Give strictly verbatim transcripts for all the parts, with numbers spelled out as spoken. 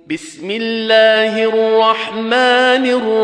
بسم الله الرحمن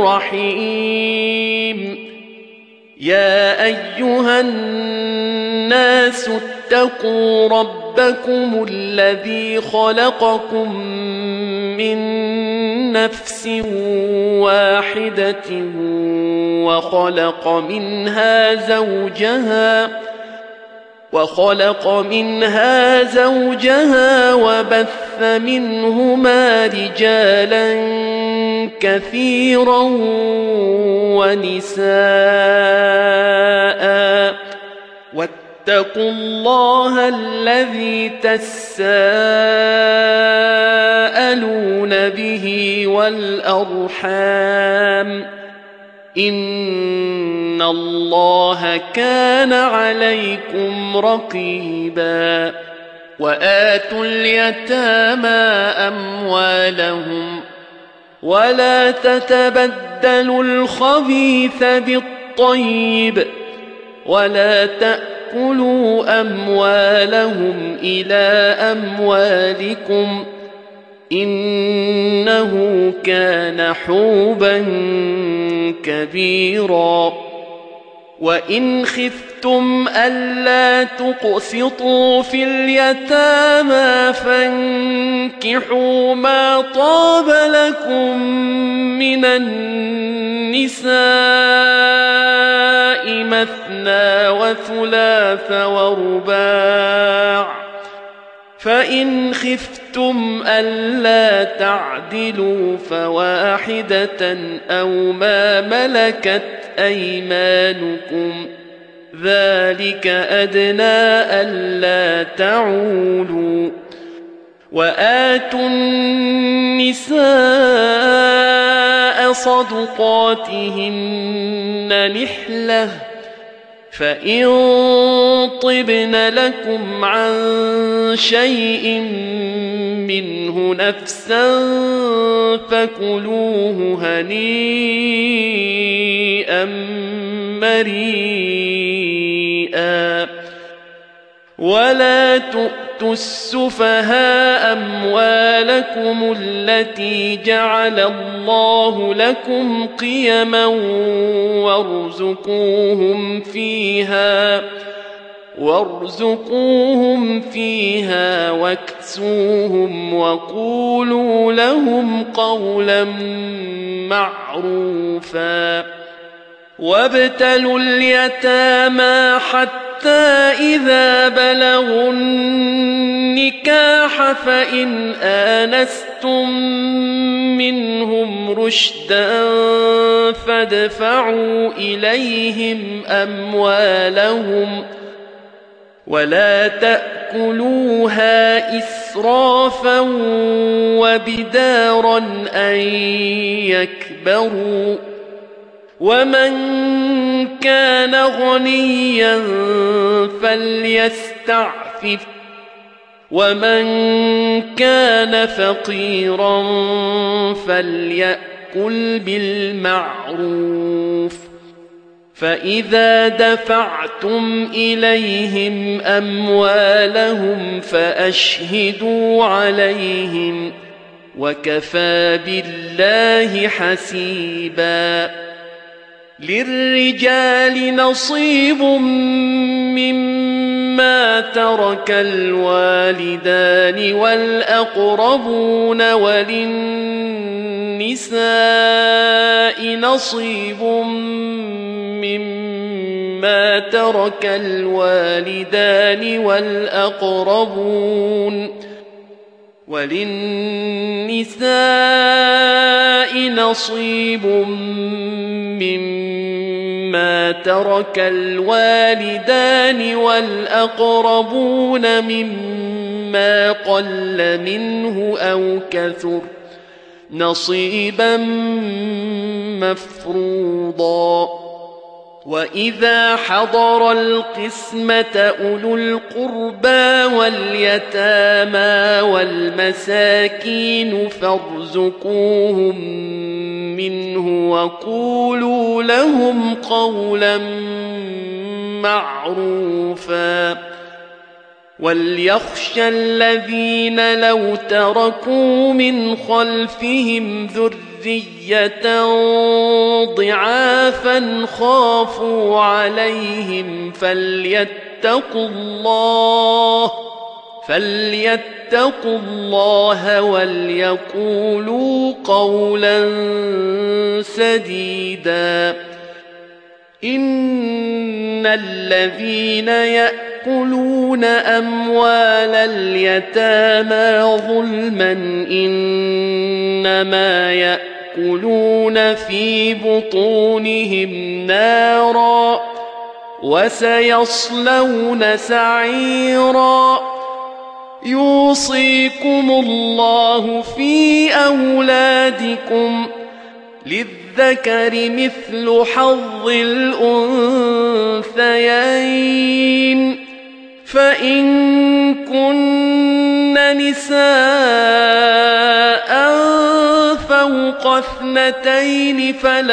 الرحيم. يا أيها الناس اتقوا ربكم الذي خلقكم من نفس واحدة وخلق منها زوجها وخلق منها زوجها وبث منهما رجالا كثيرا ونساء واتقوا الله الذي تساءلون به والأرحام إن الله كان عليكم رقيبا. وآتوا اليتامى أموالهم ولا تتبدلوا الخبيث بالطيب ولا تأكلوا أموالهم إلى أموالكم إنه كان حوبا كبيرا. وإن خفتم ألا تقسطوا في اليتامى فانكحوا ما طاب لكم من النساء مثنى وثلاث ورباع، فإن خفتم ألا تعدلوا فواحدة أو ما ملكت أيمانكم ذلك أدنى ألا تعولوا. وآتوا النساء صدقاتهن نحلة فإن طبن لكم عن شيء منه نفسا فكلوه هنيئا مريئا. ولا تؤتوا السفهاء أموالكم التي جعل الله لكم قيما وارزقوهم فيها وارزقوهم فيها واكسوهم وقولوا لهم قولا معروفا. وابتلوا اليتامى حتى إذا بلغوا النكاح فإن آنستم منهم رشدا فادفعوا إليهم أموالهم ولا تأكلوها إسرافا وبدارا أن يكبروا. ومن كان غنيا فليستعفف ومن كان فقيرا فليأكل بالمعروف. فإذا دفعتم إليهم أموالهم فأشهدوا عليهم وكفى بالله حسيبا. للرجال نصيب مما ترك الوالدان والأقربون وللنساء نصيب مما ترك الوالدان والأقربون وللنساء نصيب مما ترك الوالدان والأقربون مما قل منه أو كثر نصيبا مفروضا. وإذا حضر القسمة أولو القربى واليتامى والمساكين فارزقوهم منه وقولوا لهم قولا معروفا. وَلْيَخْشَ الَّذِينَ لَوْ تَرَكُوا مِنْ خَلْفِهِمْ ذُرِّيَّةً ضِعَافًا خَافُوا عَلَيْهِمْ فَلْيَتَّقُوا اللَّهَ فَلْيَتَّقُوا اللَّهَ وَلْيَقُولُوا قَوْلًا سَدِيدًا. إِنَّ الَّذِينَ يَأْكُلُونَ أَمْوَالَ الْيَتَامَى ظُلْمًا إِنَّمَا يَأْكُلُونَ في بطونهم نارا وسيصلون سعيرا. يوصيكم الله في أولادكم للذكر مثل حظ الأنثيين، فإن كن نساء فوق اثنتين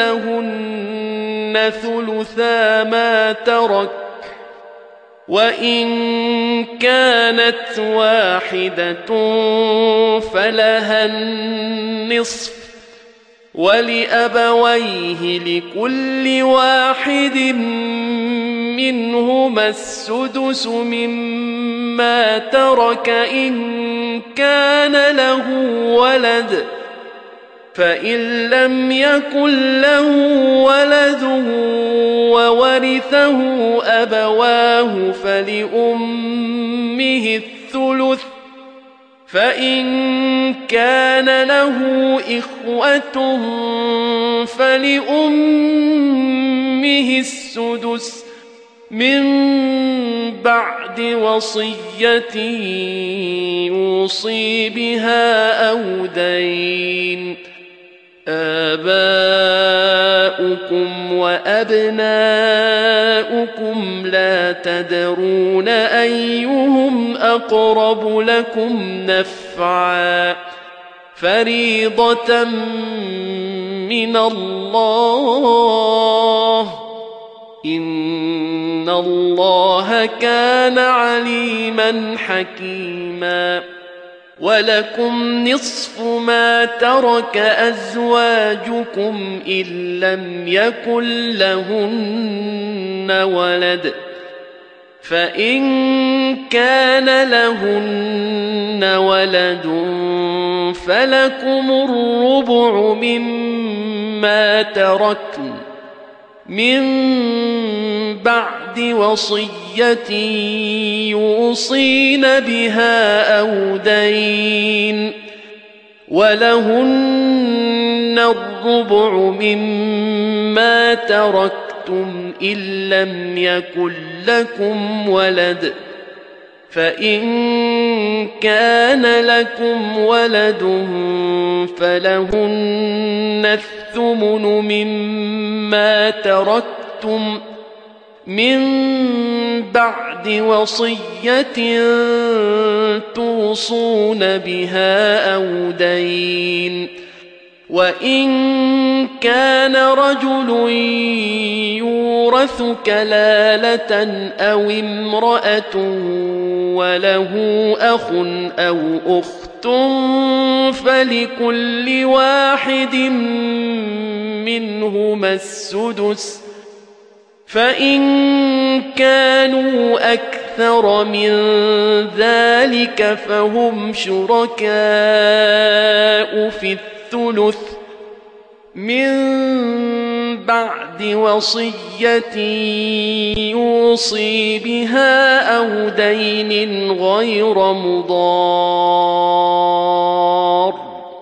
فلهن ثلثا ما ترك، وإن كانت واحدة فلها النصف، ولأبويه لكل واحد منهما السدس مما ترك إن كان له ولد، فإن لم يكن له ولد وورثه أبواه فلأمه الثلث، فإن كان له إخوة فلأمه السدس من بعد وصية يوصي بها أو دين. آباؤكم وأبناؤكم لا تدرون أيهم أقرب لكم نفعا، فريضة من الله، إن الله كان عليما حكيما. ولكم نصف ما ترك أزواجكم إن لم يكن لهن ولد، فإن كان لهن ولد فلكم الربع مما تركن من بعد وصية يوصين بها أو دين، ولهن الربع مما تركتم إن لم يكن لكم ولد، فإن كان لكم ولد فلهن الثمن مما تركتم من بعد وصية توصون بها أو دين. وإن كان رجل يورث كلالة أو امرأة وله أخ أو أخت فلكل واحد منهما السدس، فإن كانوا أكثر من ذلك فهم شركاء في الثلث من بعد وصية يوصي بها أو دين غير مضار،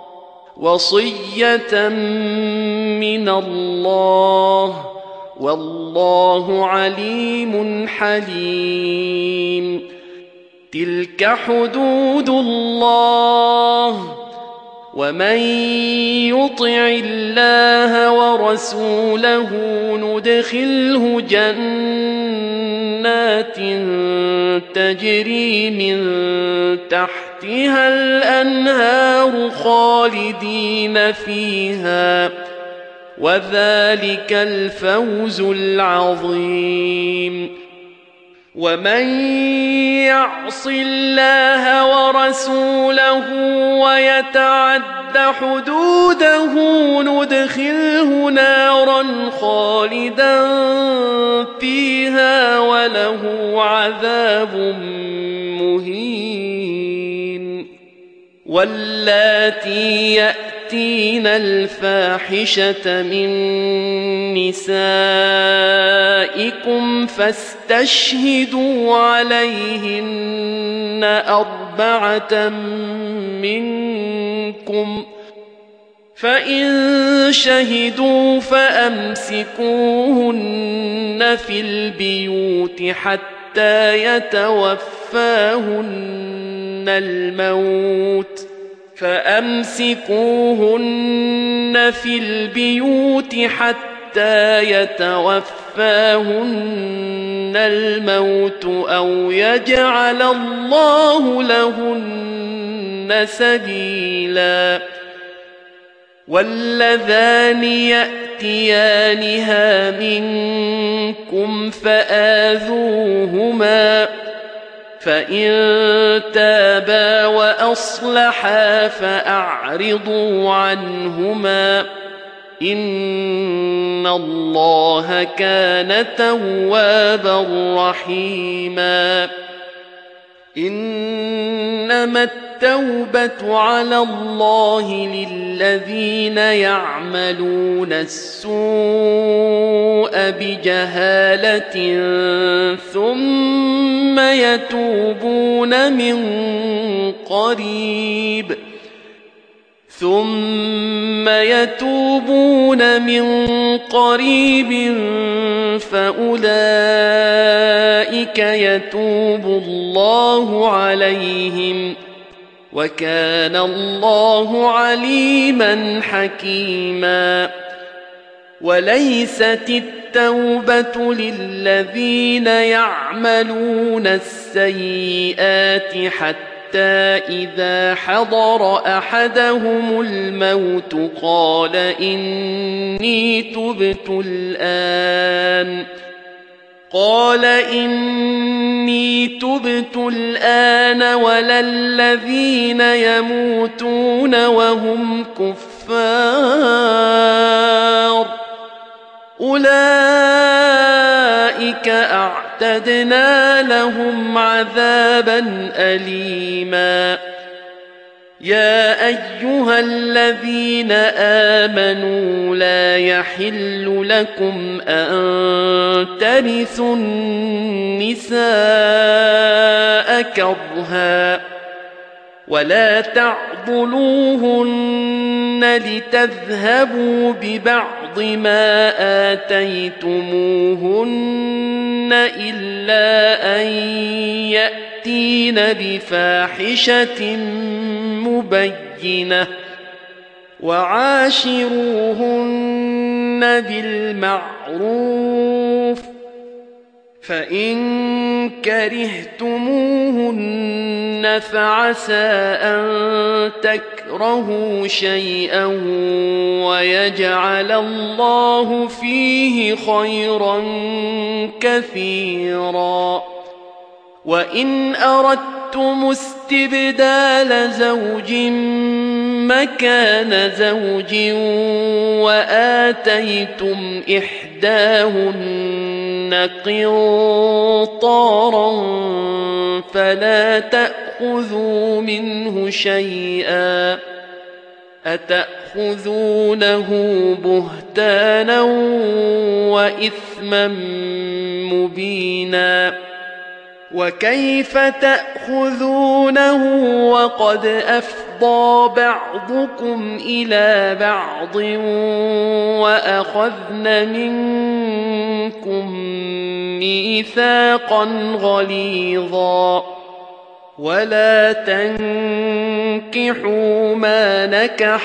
وصية من الله، والله عليم حليم. تلك حدود الله، ومن يطع الله ورسوله ندخله جنات تجري من تحتها الأنهار خالدين فيها، وذلك الفوز العظيم. ومن يعص الله ورسوله ويتعد حدوده ندخله نارا خالدا فيها وله عذاب مهين. واللاتي يأتين الفاحشة من نسائكم فاستشهدوا عليهن أربعة منكم، فإن شهدوا فأمسكوهن في البيوت حتى يتوفاهن الموت فأمسكوهن في البيوت حتى يتوفاهن الموت أو يجعل الله لهن سبيلا. واللذان يأتيانها منكم فآذوهما، فإن تابا وأصلحا فأعرضوا عنهما، إن الله كان توابا رحيما. إنما التوبة على الله للذين يعملون السوء بجهالة ثم يتوبون من قريب ثم يتوبون من قريب فأولئك يتوب الله عليهم، وكان الله عليما حكيما. وليست التوبة للذين يعملون السيئات حتى إذا حضر أحدهم الموت قال إني تبت الآن قال إني تبت الآن ولا الذين يموتون وهم كفار أولئك أعتدنا لهم عذابا أليما. يا أيها الذين آمنوا لا يحل لكم أن ترثوا النساء كرها ولا تعضلوهن لتذهبوا ببعض ما آتيتموهن إلا أن يأتين بفاحشة مبينة وعاشروهن بالمعروف، فإن كرهتموهن فعسى أن تكرهوا شيئا ويجعل الله فيه خيرا كثيرا. وإن أردتم استبدال زوج مكان زوج وآتيتم إحداهن قنطارا فلا تأخذوا منه شيئا أتأخذونه بهتانا وإثما مبينا. وكيف تأخذونه وقد أفضى بعضكم إلى بعض وأخذن منكم ميثاقا غليظا. ولا تنكحوا ما نكح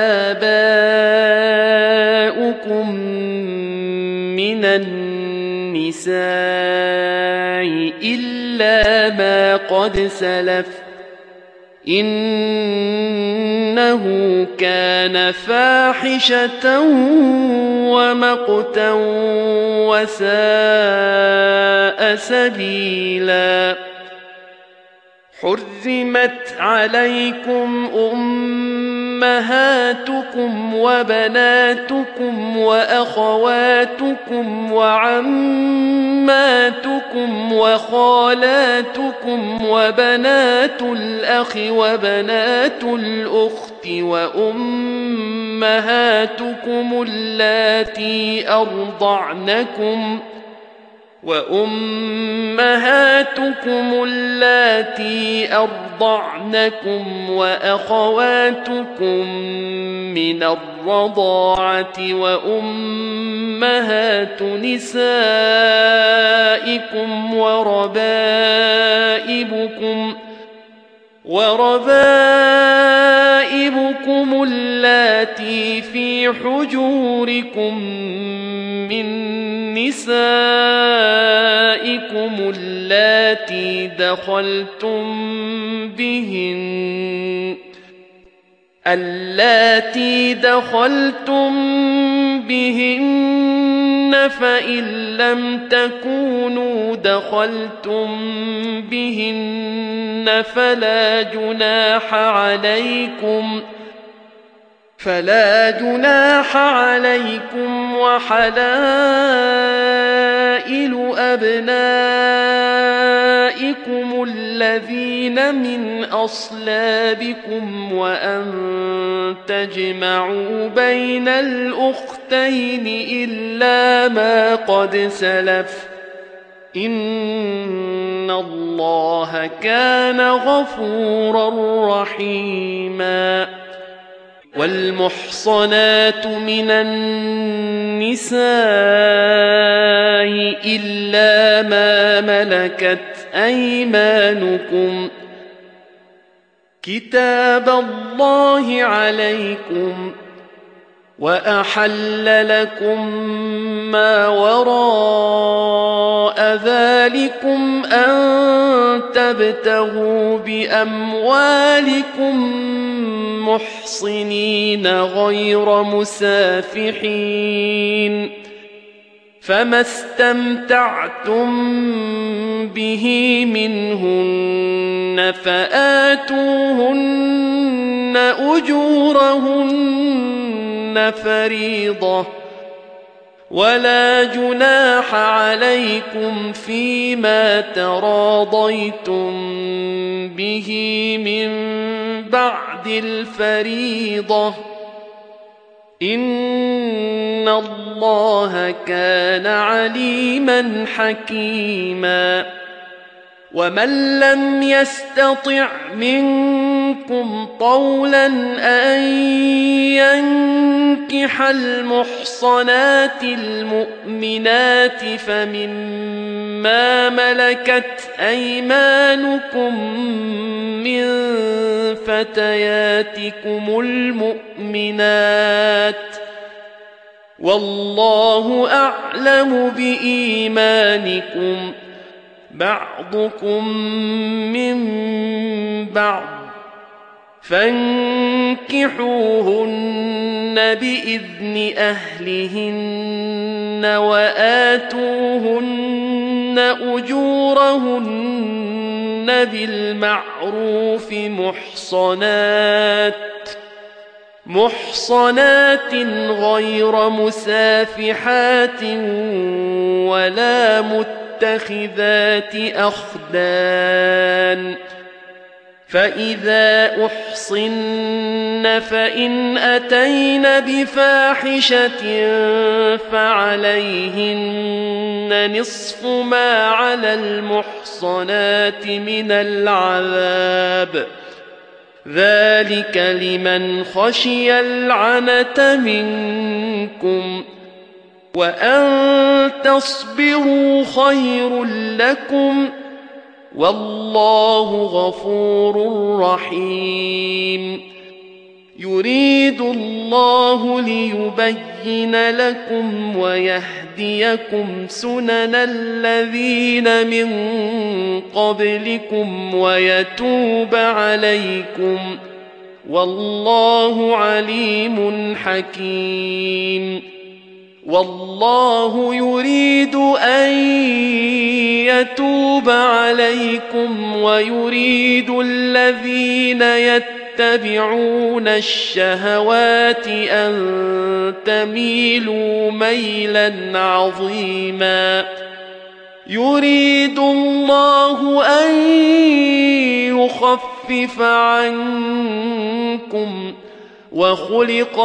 آباؤكم من النساء إلا ما قد سلف إنه إنه كان فاحشة ومقتا وساء سبيلا حرمت عليكم أمهاتكم وبناتكم وأخواتكم وعماتكم وخالاتكم وبنات الأخ وبنات الأخت وأمهاتكم اللاتي أرضعنكم وأمهاتكم اللاتي أرضعنكم وأخواتكم من الرضاعة وأمهات نسائكم وربائبكم وربائبكم اللاتي في حجوركم من نسائكم اللاتي دخلتم بهن اللاتي دخلتم بهن فإن لم تكونوا دخلتم بهن فلا جناح عليكم فلا جناح عليكم وحلائل أبنائكم الذين من أصلابكم وأن تجمعوا بين الأختين إلا ما قد سلف إن الله كان غفورا رحيما والمحصنات من النساء إلا ما ملكت أيمانكم كتاب الله عليكم وأحل لكم ما وراء ذلكم أن تبتغوا بأموالكم محصنين غير مسافحين فما استمتعتم به منهن فآتوهن أجورهن فريضة ولا جناح عليكم فيما تراضيتم به من بعد الفريضة إن الله كان عليما حكيما ومن لم يستطع منكم طولا أن ينكح المحصنات المؤمنات فمما ملكت أيمانكم من فتياتكم المؤمنات والله أعلم بإيمانكم بعضكم من بعض فانكحوهن بإذن أهلهن وآتوهن أجورهن بالمعروف محصنات محصنات غير مسافحات ولا متخذات أخدان فإذا أحصن فإن أتين بفاحشة فعليهن نصف ما على المحصنات من العذاب ذلك لمن خشي العنة منكم وأن تصبروا خير لكم والله غفور رحيم يريد الله ليبين لكم ويهديكم سنن الذين من قبلكم ويتوب عليكم والله عليم حكيم والله يريد أن يتوب عليكم ويريد الذين يتبعون الشهوات أن تميلوا ميلا عظيما يريد الله أن يخفف عنكم وخلق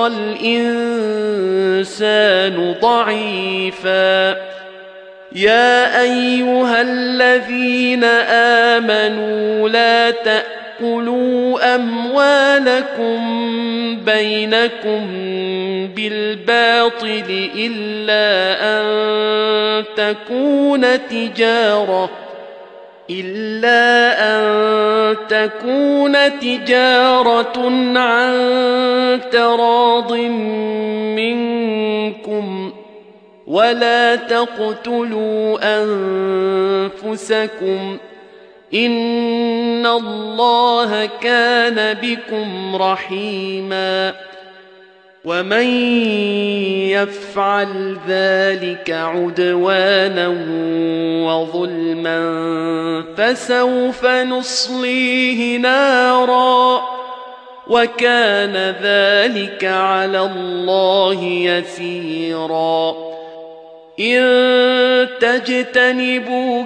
الإنسان ضعيفا يا أيها الذين آمنوا لا تأكلوا أموالكم بينكم بالباطل إلا أن تكون تجارة إلا أن تكون تجارة عن تراض منكم ولا تقتلوا أنفسكم إن الله كان بكم رحيما ومن يفعل ذلك عدوانا وظلما فسوف نصليه نارا وكان ذلك على الله يسيرا إن تجتنبوا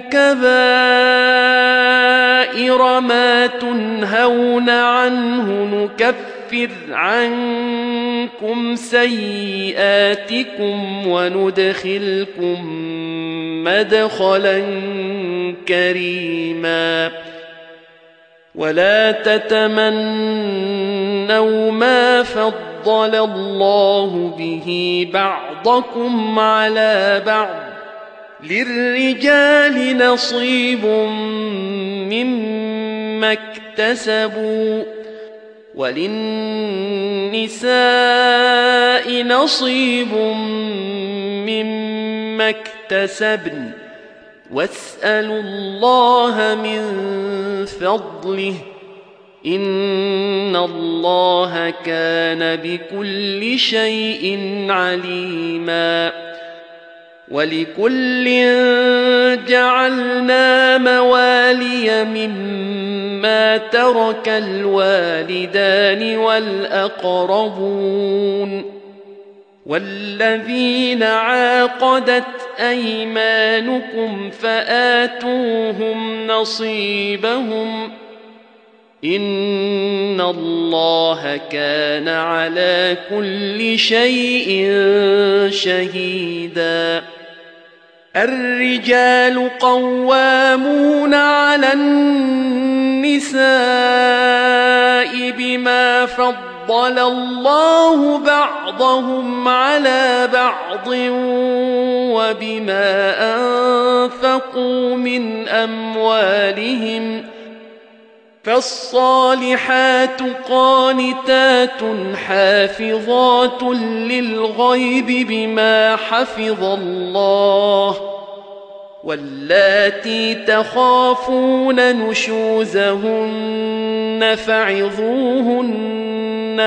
كبائر ما تنهون عنه نكفر عنكم سيئاتكم وندخلكم مدخلا كريما ولا تتمنوا ما فضل الله به بعضكم على بعض للرجال نصيب مما اكتسبوا وللنساء نصيب مما اكتسبن واسألوا الله من فضله إن الله كان بكل شيء عليما ولكل جعلنا موالي مما ترك الوالدان والأقربون والذين عاقدت أيمانكم فآتوهم نصيبهم إن الله كان على كل شيء شهيدا الرجال قوامون على النساء بما فضل الله بعضهم على بعض وبما أنفقوا من أموالهم فالصالحات قانتات حافظات للغيب بما حفظ الله واللاتي تخافون نشوزهن فعظوهن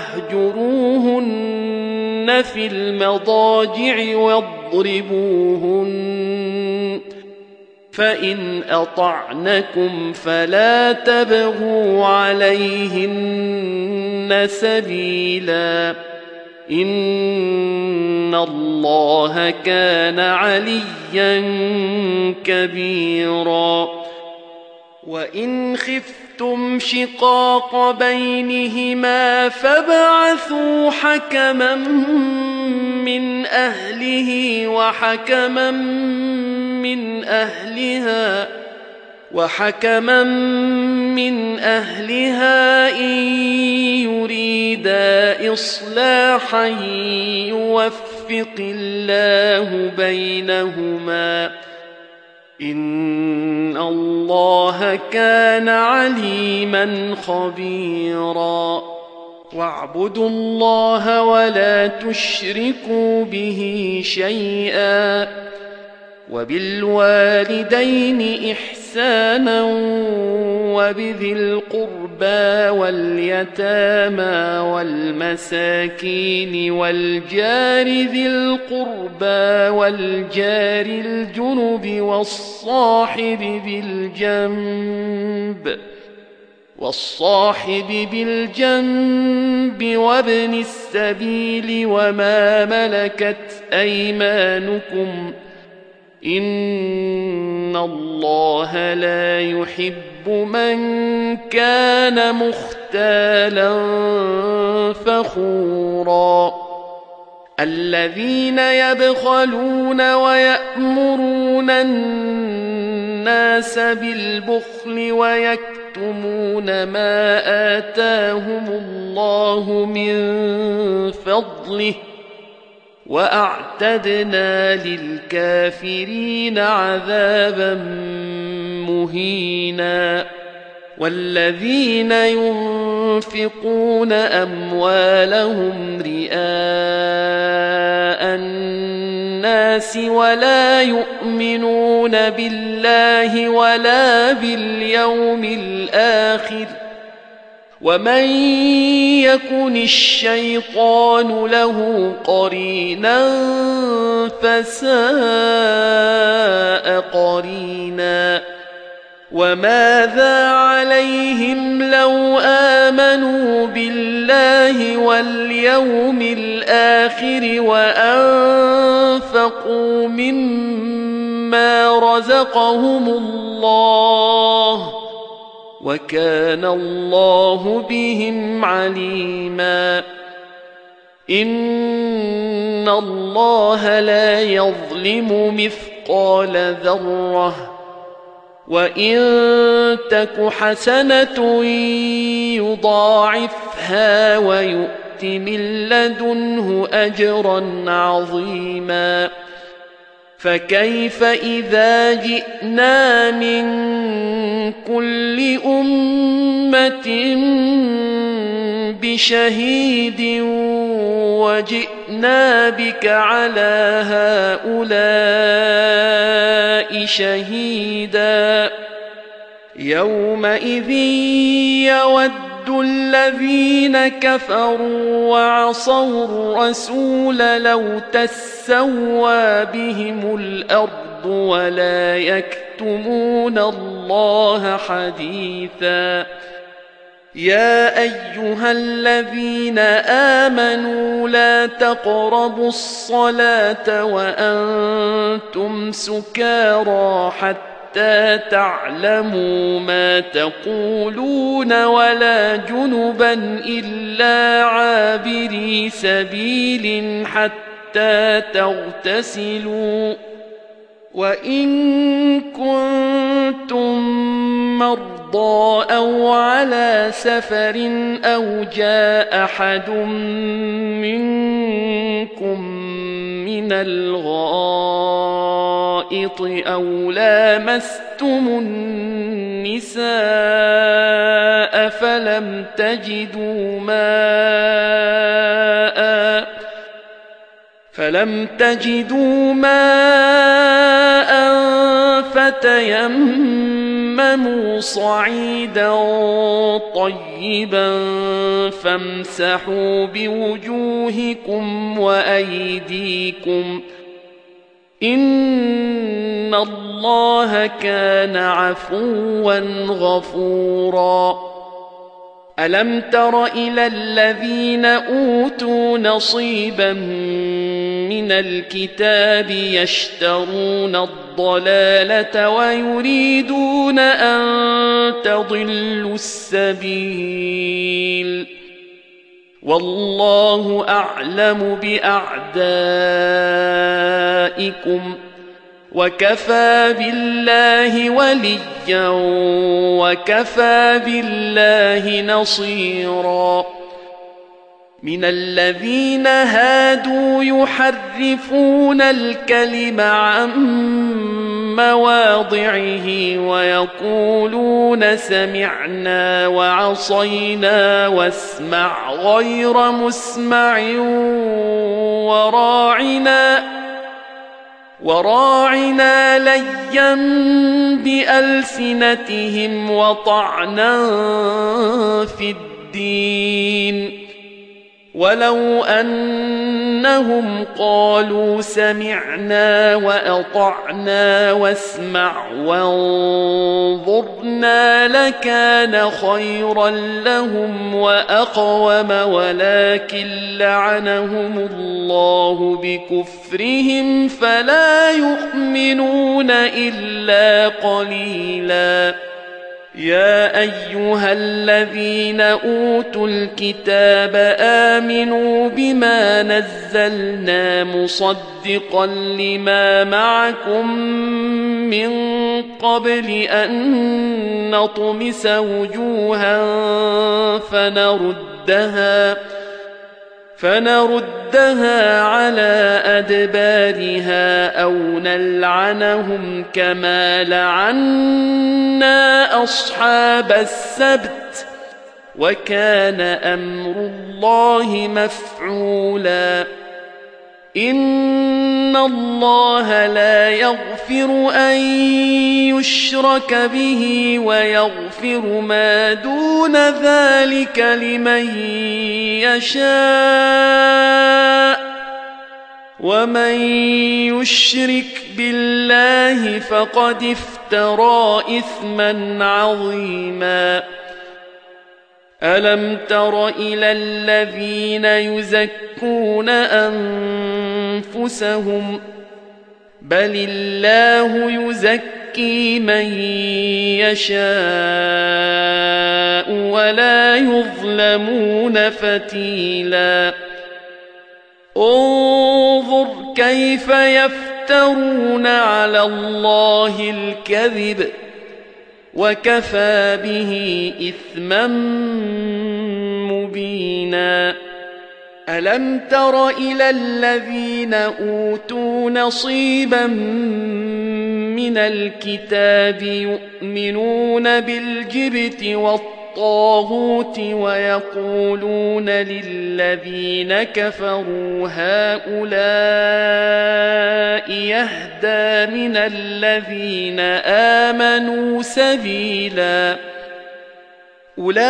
واهجروهن في المضاجع واضربوهن فإن أطعنكم فلا تبغوا عليهن سبيلا إن الله كان عليا كبيرا وإن خفتم شقاق بينهما فابعثوا حكما من أهله وحكما من أهلها وحكما من أهلها إن يريدا إصلاحا يوفق الله بينهما إن الله كان عليما خبيرا واعبدوا الله ولا تشركوا به شيئا وبالوالدين إحسانا وبذي القرب واليتامى والمساكين والجار ذي القربى والجار الجنب والصاحب بالجنب والصاحب بالجنب وابن السبيل وما ملكت أيمانكم إن الله لا يحب من كان مختالا فخورا الذين يبخلون ويأمرون الناس بالبخل ويكتمون ما آتاهم الله من فضله وأعتدنا للكافرين عذابا مهينا والذين ينفقون أموالهم رئاء الناس ولا يؤمنون بالله ولا باليوم الآخر ومن يكن الشيطان له قرينا فساء قرينا وماذا عليهم لو آمنوا بالله واليوم الآخر وأنفقوا مما رزقهم الله وكان الله بهم عليما إن الله لا يظلم مثقال ذرة وإن تك حسنة يضاعفها ويؤت من لدنه أجرا عظيما فكيف إذا جئنا من كل أمة بشهيد وجئنا بك على هؤلاء شهيدا يومئذ يود الذين كفروا وعصوا الرسول لو تسوى بهم الأرض ولا يكتمون الله حديثا يا أيها الذين آمنوا لا تقربوا الصلاة وأنتم سكارى حتى تعلموا ما تقولون ولا جنبا إلا عابري سبيل حتى تغتسلوا وإن كنتم مرضى أو على سفر أو جاء أحد منكم من الغائط أو لامستم النساء فلم تجدوا ماء فلم تجدوا ماء فتيمموا صعيدا طيبا فامسحوا بوجوهكم وأيديكم إن الله كان عفوا غفورا ألم تر إلى الذين أوتوا نصيبا من الكتاب يشترون الضلالة ويريدون أن تضلوا السبيل والله أعلم بأعدائكم وكفى بالله وليا وكفى بالله نصيرا من الذين هادوا يحرفون الكلم عن مواضعه ويقولون سمعنا وعصينا واسمع غير مسمع وراعنا وراعنا ليا بألسنتهم وطعنا في الدين ولو أنهم قالوا سمعنا وأطعنا واسمع وانظرنا لكان خيرا لهم وأقوم ولكن لعنهم الله بكفرهم فلا يؤمنون إلا قليلا يا أيها الذين أوتوا الكتاب آمنوا بما نزلنا مصدقا لما معكم من قبل أن نطمس وجوها فنردها فنردها على أدبارها أو نلعنهم كما لعنا أصحاب السبت وكان أمر الله مفعولا إن الله لا يغفر أن يشرك به ويغفر ما دون ذلك لمن يشاء ومن يشرك بالله فقد افترى إثما عظيما ألم تر إلى الذين يزكون أنفسهم بل الله يزكي من يشاء ولا يظلمون فتيلا انظر كيف يفترون على الله الكذب وكفى به إثما مبينا ألم تر إلى الذين أوتوا نصيبا من الكتاب يؤمنون بالجبت والطاغوت ويقولون للذين كفروا هؤلاء يهدى من الذين آمنوا سبيلا أولئك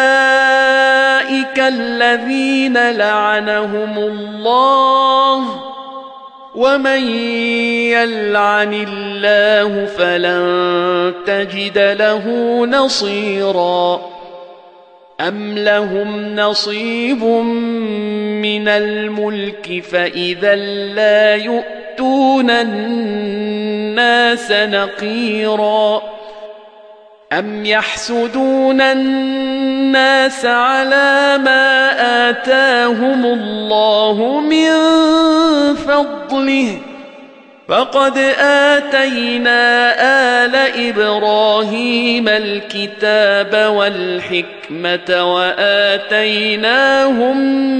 الذين لعنهم الله ومن يلعن الله فلن تجد له نصيرا أم لهم نصيب من الملك فإذا لا يؤتون الناس نقيرا أم يحسدون الناس على ما آتاهم الله من فضله فقد آتينا آل إبراهيم الكتاب والحكمة وآتيناهم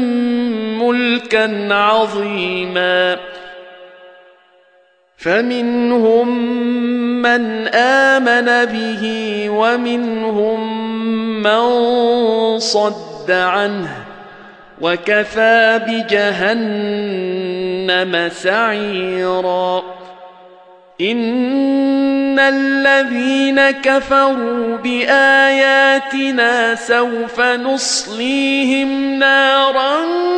ملكا عظيما فمنهم من آمن به ومنهم من صد عنه وكفى بجهنم سعيرا إن الذين كفروا بآياتنا سوف نصليهم نارا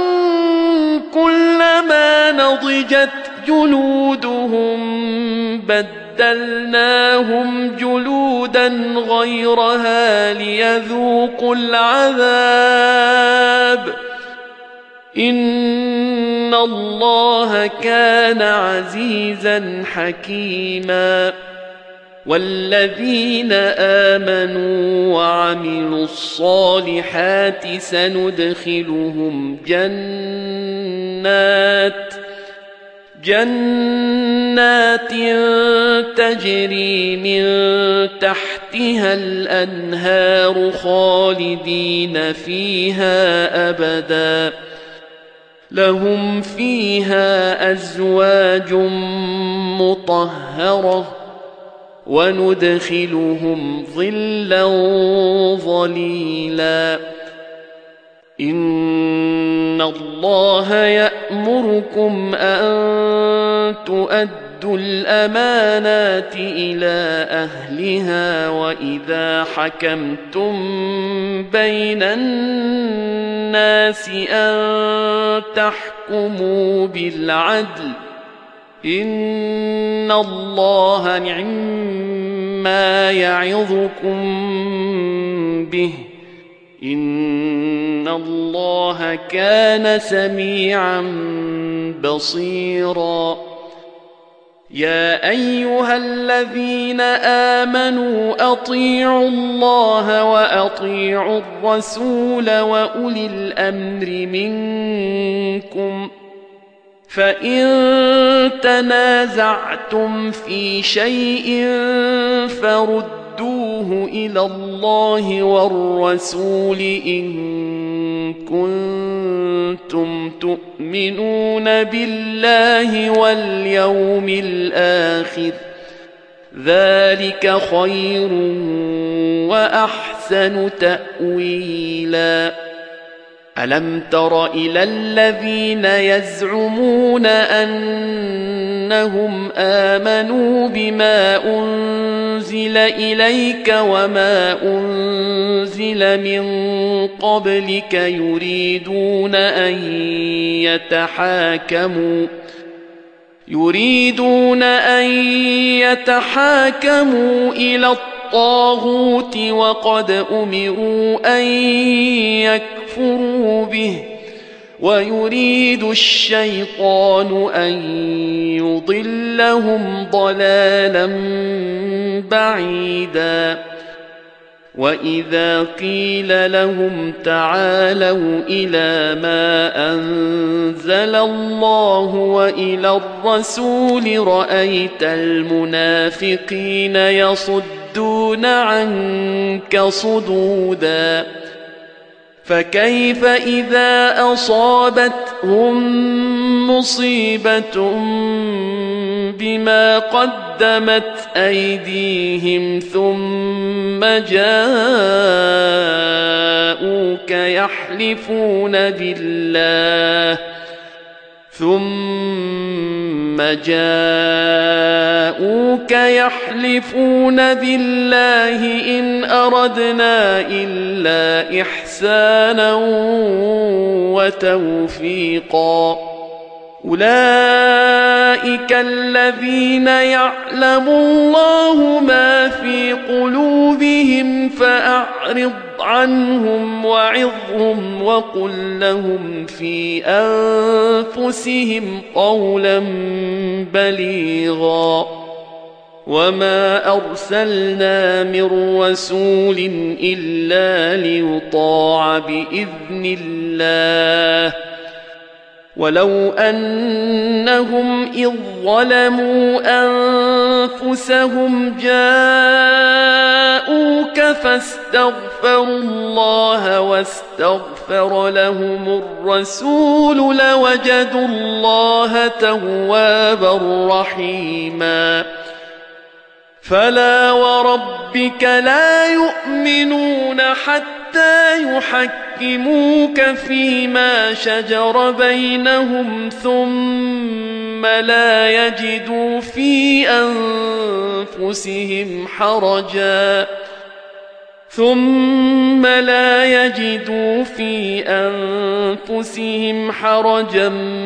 كلما نضجت جلودهم بدلناهم جلودا غيرها ليذوقوا العذاب إن الله كان عزيزا حكيما والذين آمنوا وعملوا الصالحات سندخلهم جنات جنات تجري من تحتها الأنهار خالدين فيها أبدا لهم فيها أزواج مطهرة وندخلهم ظلا ظليلا إن الله يأمركم أن تؤدوا وأدوا الأمانات إلى أهلها وإذا حكمتم بين الناس أن تحكموا بالعدل إن الله نعما يعظكم به إن الله كان سميعا بصيرا. يا أيها الذين آمنوا أطيعوا الله وأطيعوا الرسول وأولي الأمر منكم فإن تنازعتم في شيء فردوه إلى الله والرسول إن كنتم تؤمنون بالله واليوم الآخر ذلك خير وأحسن تأويلا. ألم تر إلى الذين يزعمون أنهم آمنوا بما أنزل إليك وما أنزل من قبلك يريدون أن يتحاكموا يريدون أن يتحاكموا إلى الطاغوت وقد أمروا أن يكفروا به ويريد الشيطان أن يضلهم ضلالا بعيدا. وإذا قيل لهم تعالوا إلى ما أنزل الله وإلى الرسول رأيت المنافقين يصدون عنك صدودا. فكيف إذا أصابتهم مصيبة بما قدمت أيديهم ثم جاءوك يحلفون بالله ثم جاءوك يحلفون بالله إن أردنا إلا إحسانا وتوفيقا. أولئك الذين يعلم الله ما في قلوبهم فأعرض عنهم وعظهم وقل لهم في أنفسهم قولا بليغا. وما أرسلنا من رسول إلا ليطاع بإذن الله ولو أنهم إذ ظلموا أنفسهم جاءوك فاستغفروا الله واستغفر لهم الرسول لوجدوا الله توابا رحيما. فلا وربك لا يؤمنون حتى يحكموك فيما شجر بينهم ثم لا يجدوا في أنفسهم حرجا ثم لا يجدوا في أنفسهم حرجا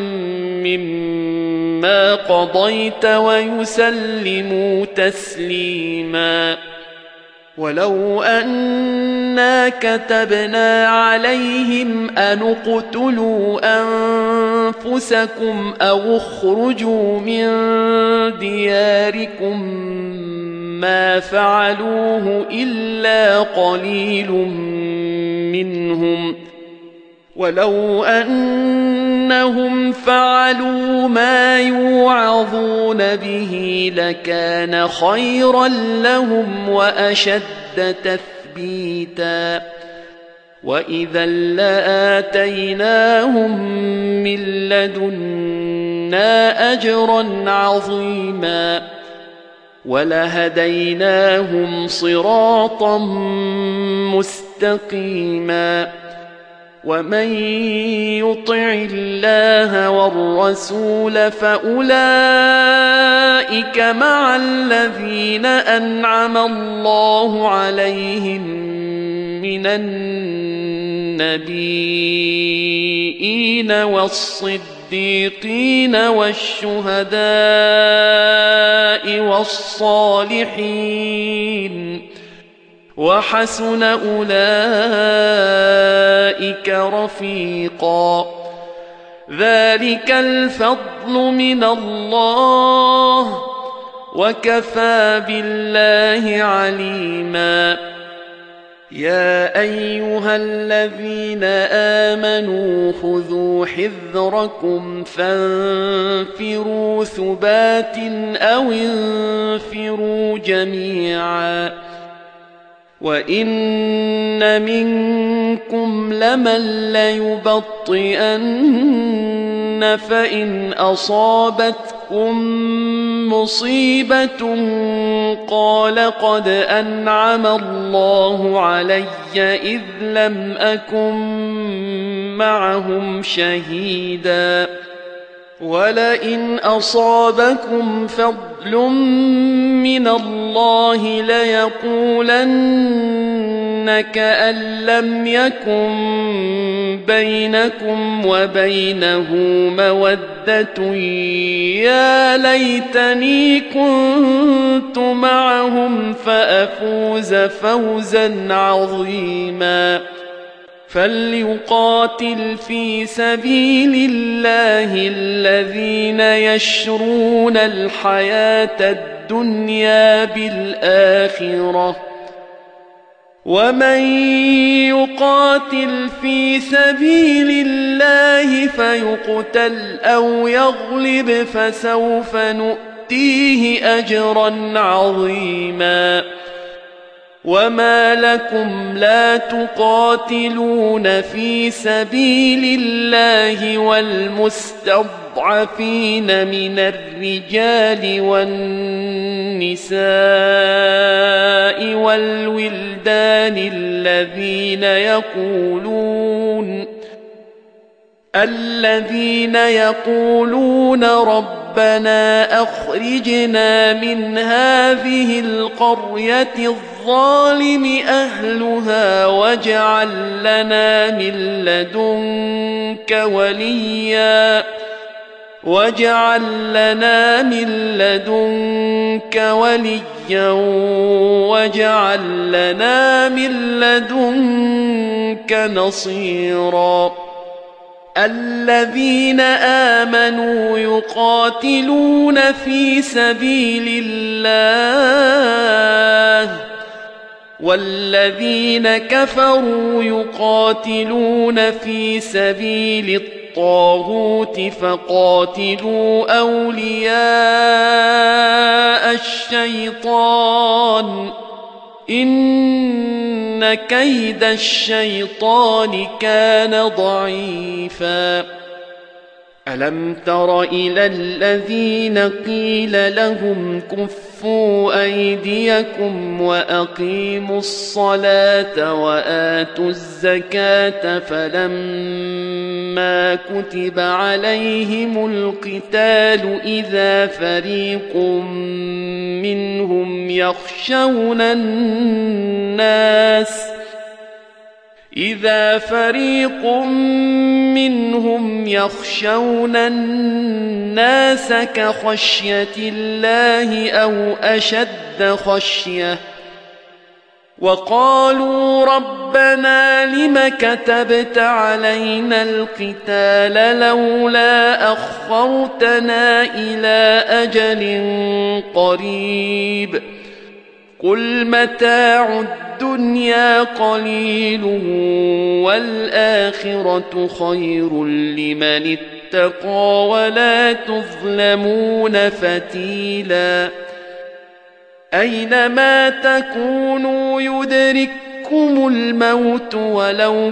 مما قضيت ويسلموا تسليما. ولو أنا كتبنا عليهم أن اقتلوا أنفسكم أو اخرجوا من دياركم ما فعلوه إلا قليل منهم ولو أنهم فعلوا ما يوعظون به لكان خيرا لهم وأشد تثبيتا. وإذا لآتيناهم من لدنا أجرا عظيما ولهديناهم صراطا مستقيما. ومن يطع الله والرسول فأولئك مع الذين أنعم الله عليهم من النبيين والصديقين والشهداء والصالحين وحسن أولئك رفيقا ذلك الفضل من الله وكفى بالله عليما يا أيها الذين آمنوا خذوا حذركم فانفروا ثبات أو انفروا جميعا وإن منكم لمن ليبطئن فإن أصابتكم مصيبة قال قد أنعم الله علي إذ لم أكن معهم شهيدا ولئن أصابكم فضل من الله ليقولن كأن لم يكن بينكم وبينه مودة يا ليتني كنت معهم فأفوز فوزا عظيما فليقاتل في سبيل الله الذين يشرون الحياة الدنيا بالآخرة ومن يقاتل في سبيل الله فيقتل أو يغلب فسوف نؤتيه أجرا عظيما وما لكم لا تقاتلون في سبيل الله والمستضعفين من الرجال والنساء والولدان الذين يقولون الذين يقولون ربنا أخرجنا من هذه القرية الظالم أهلها واجعل لنا من لدنك وليا واجعل لنا من لدنك وليا واجعل لنا من لدنك نصيرا الذين آمنوا يقاتلون في سبيل الله والذين كفروا يقاتلون في سبيل الطاغوت فقاتلوا أولياء الشيطان إن كيد الشيطان كان ضعيفا ألم تر إلى الذين قيل لهم كفوا أيديكم وأقيموا الصلاة وآتوا الزكاة فلما كتب عليهم القتال إذا فريق منهم يخشون الناس إذا فريق منهم يخشون الناس كخشية الله أو أشد خشية وقالوا ربنا لم كتبت علينا القتال لولا أخرتنا إلى أجل قريب قل متاع الدنيا قليل والآخرة خير لمن اتقى ولا تظلمون فتيلا أينما تكونوا يدرككم الموت ولو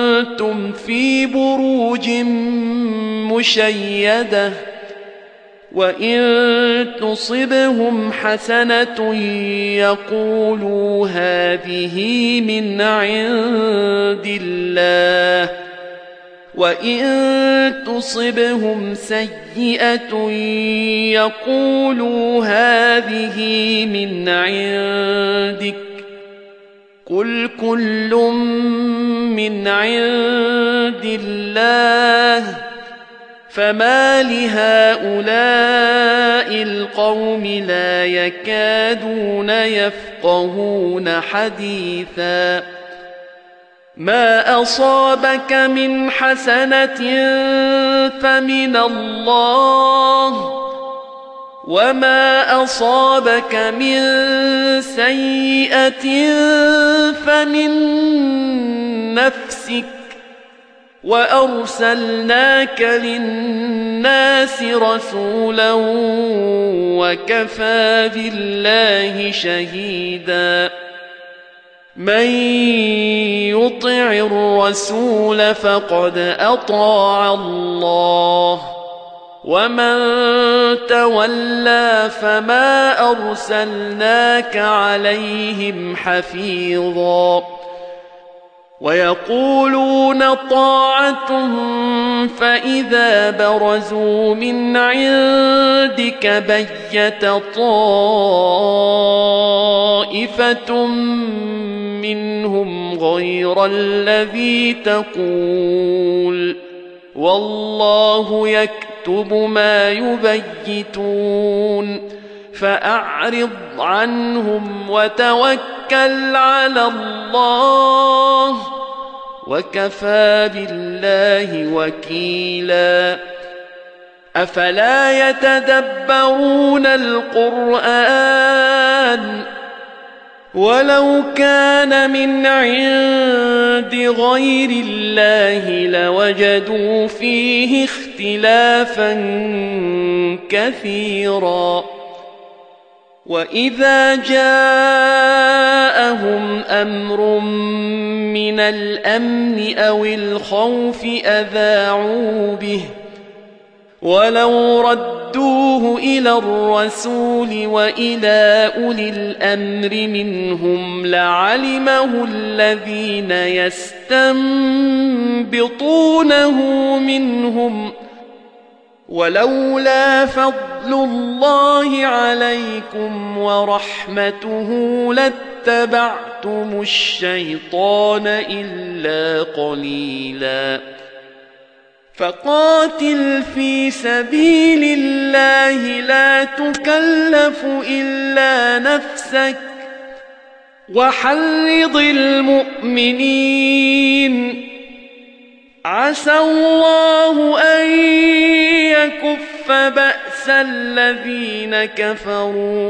كنتم في بروج مشيدة وإن تصبهم حسنة يقولوا هذه من عند الله، وإن تصبهم سيئة يقولوا هذه من عندك، قل كل من عند الله، فما لهؤلاء القوم لا يكادون يفقهون حديثا. ما أصابك من حسنة فمن الله، وما أصابك من سيئة فمن نفسك، وأرسلناك للناس رسولا وكفى بالله شهيدا. من يطع الرسول فقد أطاع الله، ومن تولى فما أرسلناك عليهم حفيظا. ويقولون طاعة فإذا برزوا من عندك بيت طائفة منهم غير الذي تقول، والله يكتب ما يبيتون، فأعرض عنهم وتوكل على الله، وكفى بالله وكيلا. أفلا يتدبرون القرآن ولو كان من عند غير الله لوجدوا فيه اختلافا كثيرا. وإذا جاءهم أمر من الأمن أو الخوف أذاعوا به، ولو ردوه إلى الرسول وإلى أولي الأمر منهم لعلمه الذين يستنبطونه منهم، ولولا فضل الله عليكم ورحمته لاتبعتم الشيطان إلا قليلا. فقاتل في سبيل الله لا تكلف إلا نفسك، وحرض المؤمنين، عسى الله أن يكف بأس الذين كفروا،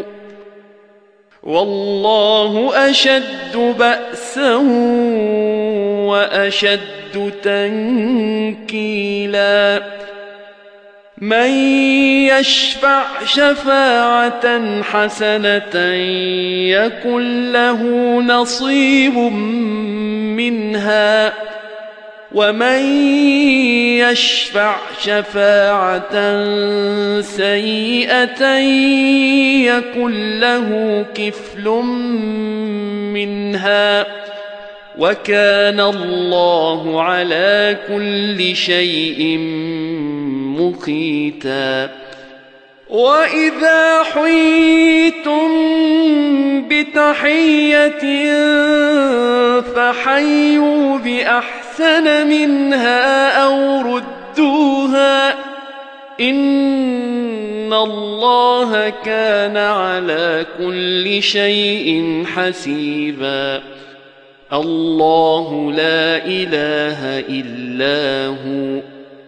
والله أشد بأسا وأشد تنكيلا. من يشفع شفاعة حسنة يكن له نصيب منها، ومن يشفع شفاعة سيئة يكن له كفل منها، وكان الله على كل شيء مقيتا. وإذا حييتم بتحية فحيوا بأحسن منها أو ردوها، إن الله كان على كل شيء حسيبا. الله لا إله إلا هو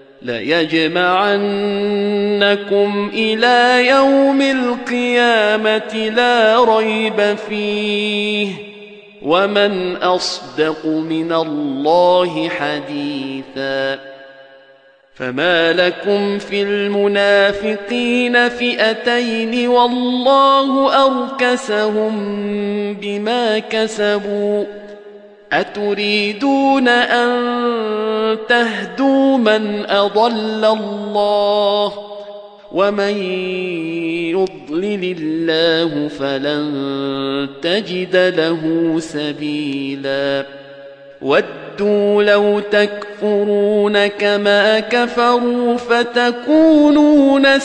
ليجمعنكم إلى يوم القيامة لا ريب فيه، ومن أصدق من الله حديثا. فما لكم في المنافقين فئتين والله أركسهم بما كسبوا، أتريدون أن تهدوا من أضل الله، ومن يضلل الله فلن تجد له سبيلا ودوا لو تكفرون كما كفروا فتكونون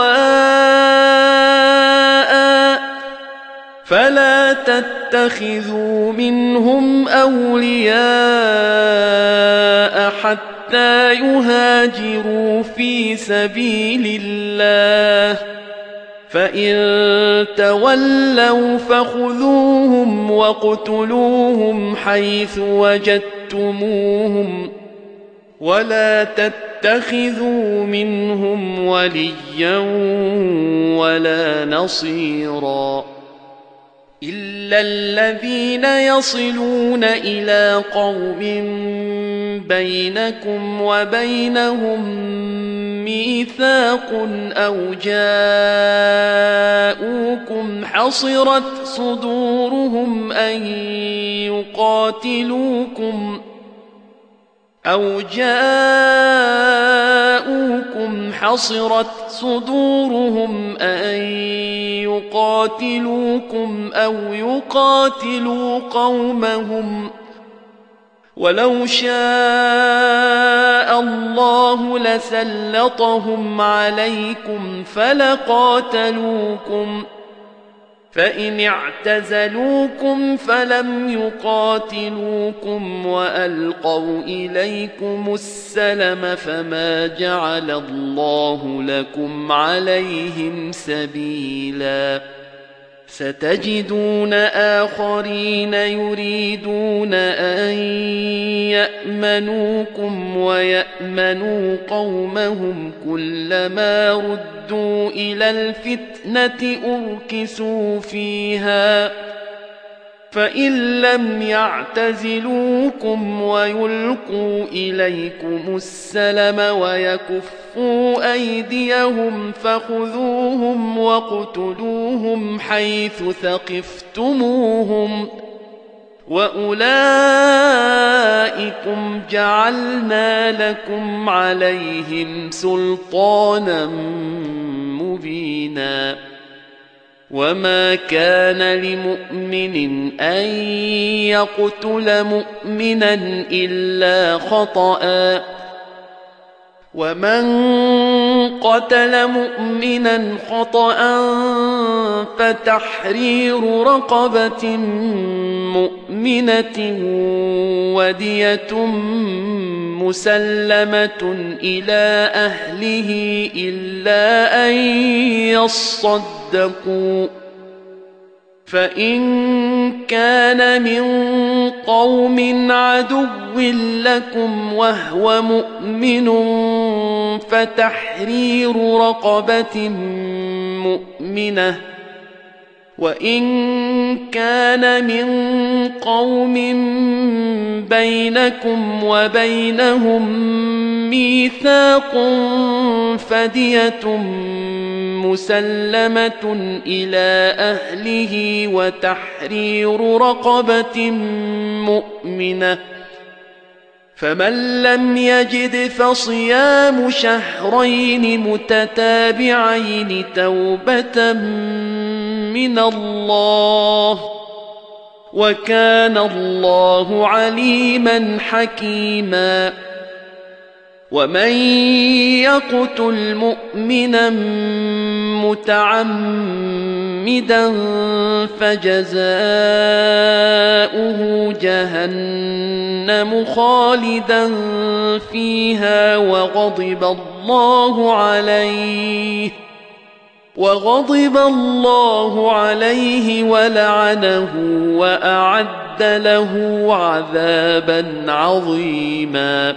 سواء فلا تتخذوا منهم أولياء حتى يهاجروا في سبيل الله فإن تولوا فخذوهم واقتلوهم حيث وجدتموهم ولا تتخذوا منهم وليا ولا نصيرا إلا الذين يصلون إلى قوم بينكم وبينهم ميثاق أو جاءوكم حصرت صدورهم أن يقاتلوكم أو جاءوكم حصرت صدورهم أن يقاتلوكم أو يقاتلوا قومهم ولو شاء الله لسلطهم عليكم فلقاتلوكم فإن اعتزلوكم فلم يقاتلوكم وألقوا إليكم السلم فما جعل الله لكم عليهم سبيلا ستجدون آخرين يريدون أن يأمنوكم ويأمنوا قومهم كلما ردوا إلى الفتنة أركسوا فيها فإن لم يعتزلوكم ويلقوا إليكم السلم ويكفوا أيديهم فخذوهم واقتلوهم حيث ثقفتموهم وأولئكم جعلنا لكم عليهم سلطانا مبينا وما كان لمؤمن أن يقتل مؤمنا إلا خطأ ومن قتل مؤمنا خطأ فتحرير رقبة مؤمنة ودية مسلمة إلى أهله إلا أن يصدقوا فإن كان من قوم عدو لكم وهو مؤمن فتحرير رقبة مؤمنة وإن كان من قوم بينكم وبينهم ميثاق فدية مسلمة إلى أهله وتحرير رقبة مؤمنة فمن لم يجد فصيام شهرين متتابعين توبة من الله وكان الله عليما حكيما ومن يقتل مؤمنا متعمدا فجزاؤه جهنم خالدا فيها وغضب الله عليه وغضب الله عليه ولعنه وأعد له عذابا عظيما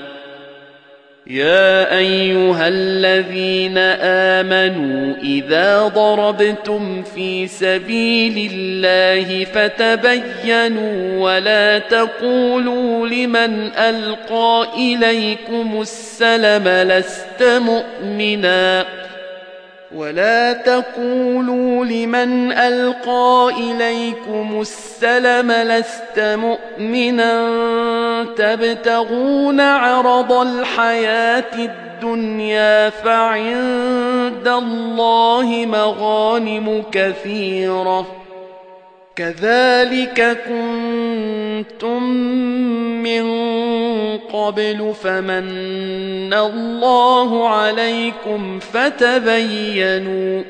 يا أيها الذين آمنوا إذا ضربتم في سبيل الله فتبينوا ولا تقولوا لمن ألقى إليكم السلم لست مؤمنا ولا تقولوا لمن ألقى إليكم السلم لست مؤمنا تبتغون عرض الحياة الدنيا فعند الله مغانم كثيرة كذلك كنتم من قبل فمن الله عليكم فتبينوا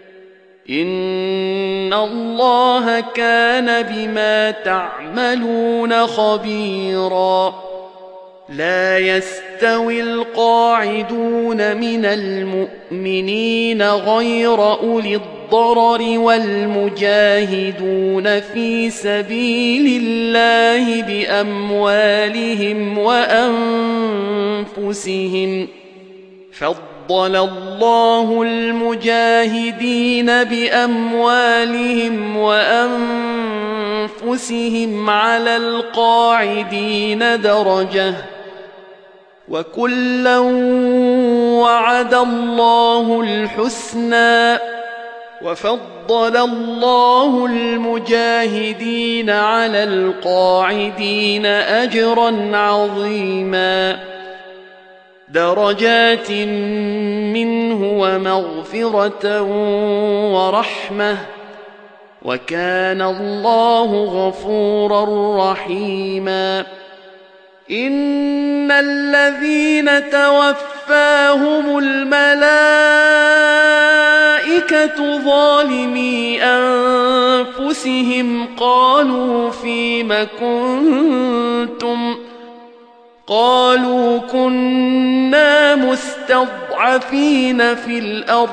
إن الله كان بما تعملون خبيرا لا يستوي القاعدون من المؤمنين غير أولي الضرر والمجاهدون في سبيل الله بأموالهم وأنفسهم فضل الله المجاهدين بأموالهم وأنفسهم على القاعدين درجة وكلا وعد الله الحسنى وفضل الله المجاهدين على القاعدين أجرا عظيما درجات منه ومغفرة ورحمة وكان الله غفورا رحيما إن الذين توفاهم الملائكة ظالمي أنفسهم قالوا فيم كنتم قالوا كنا مستضعفين في الأرض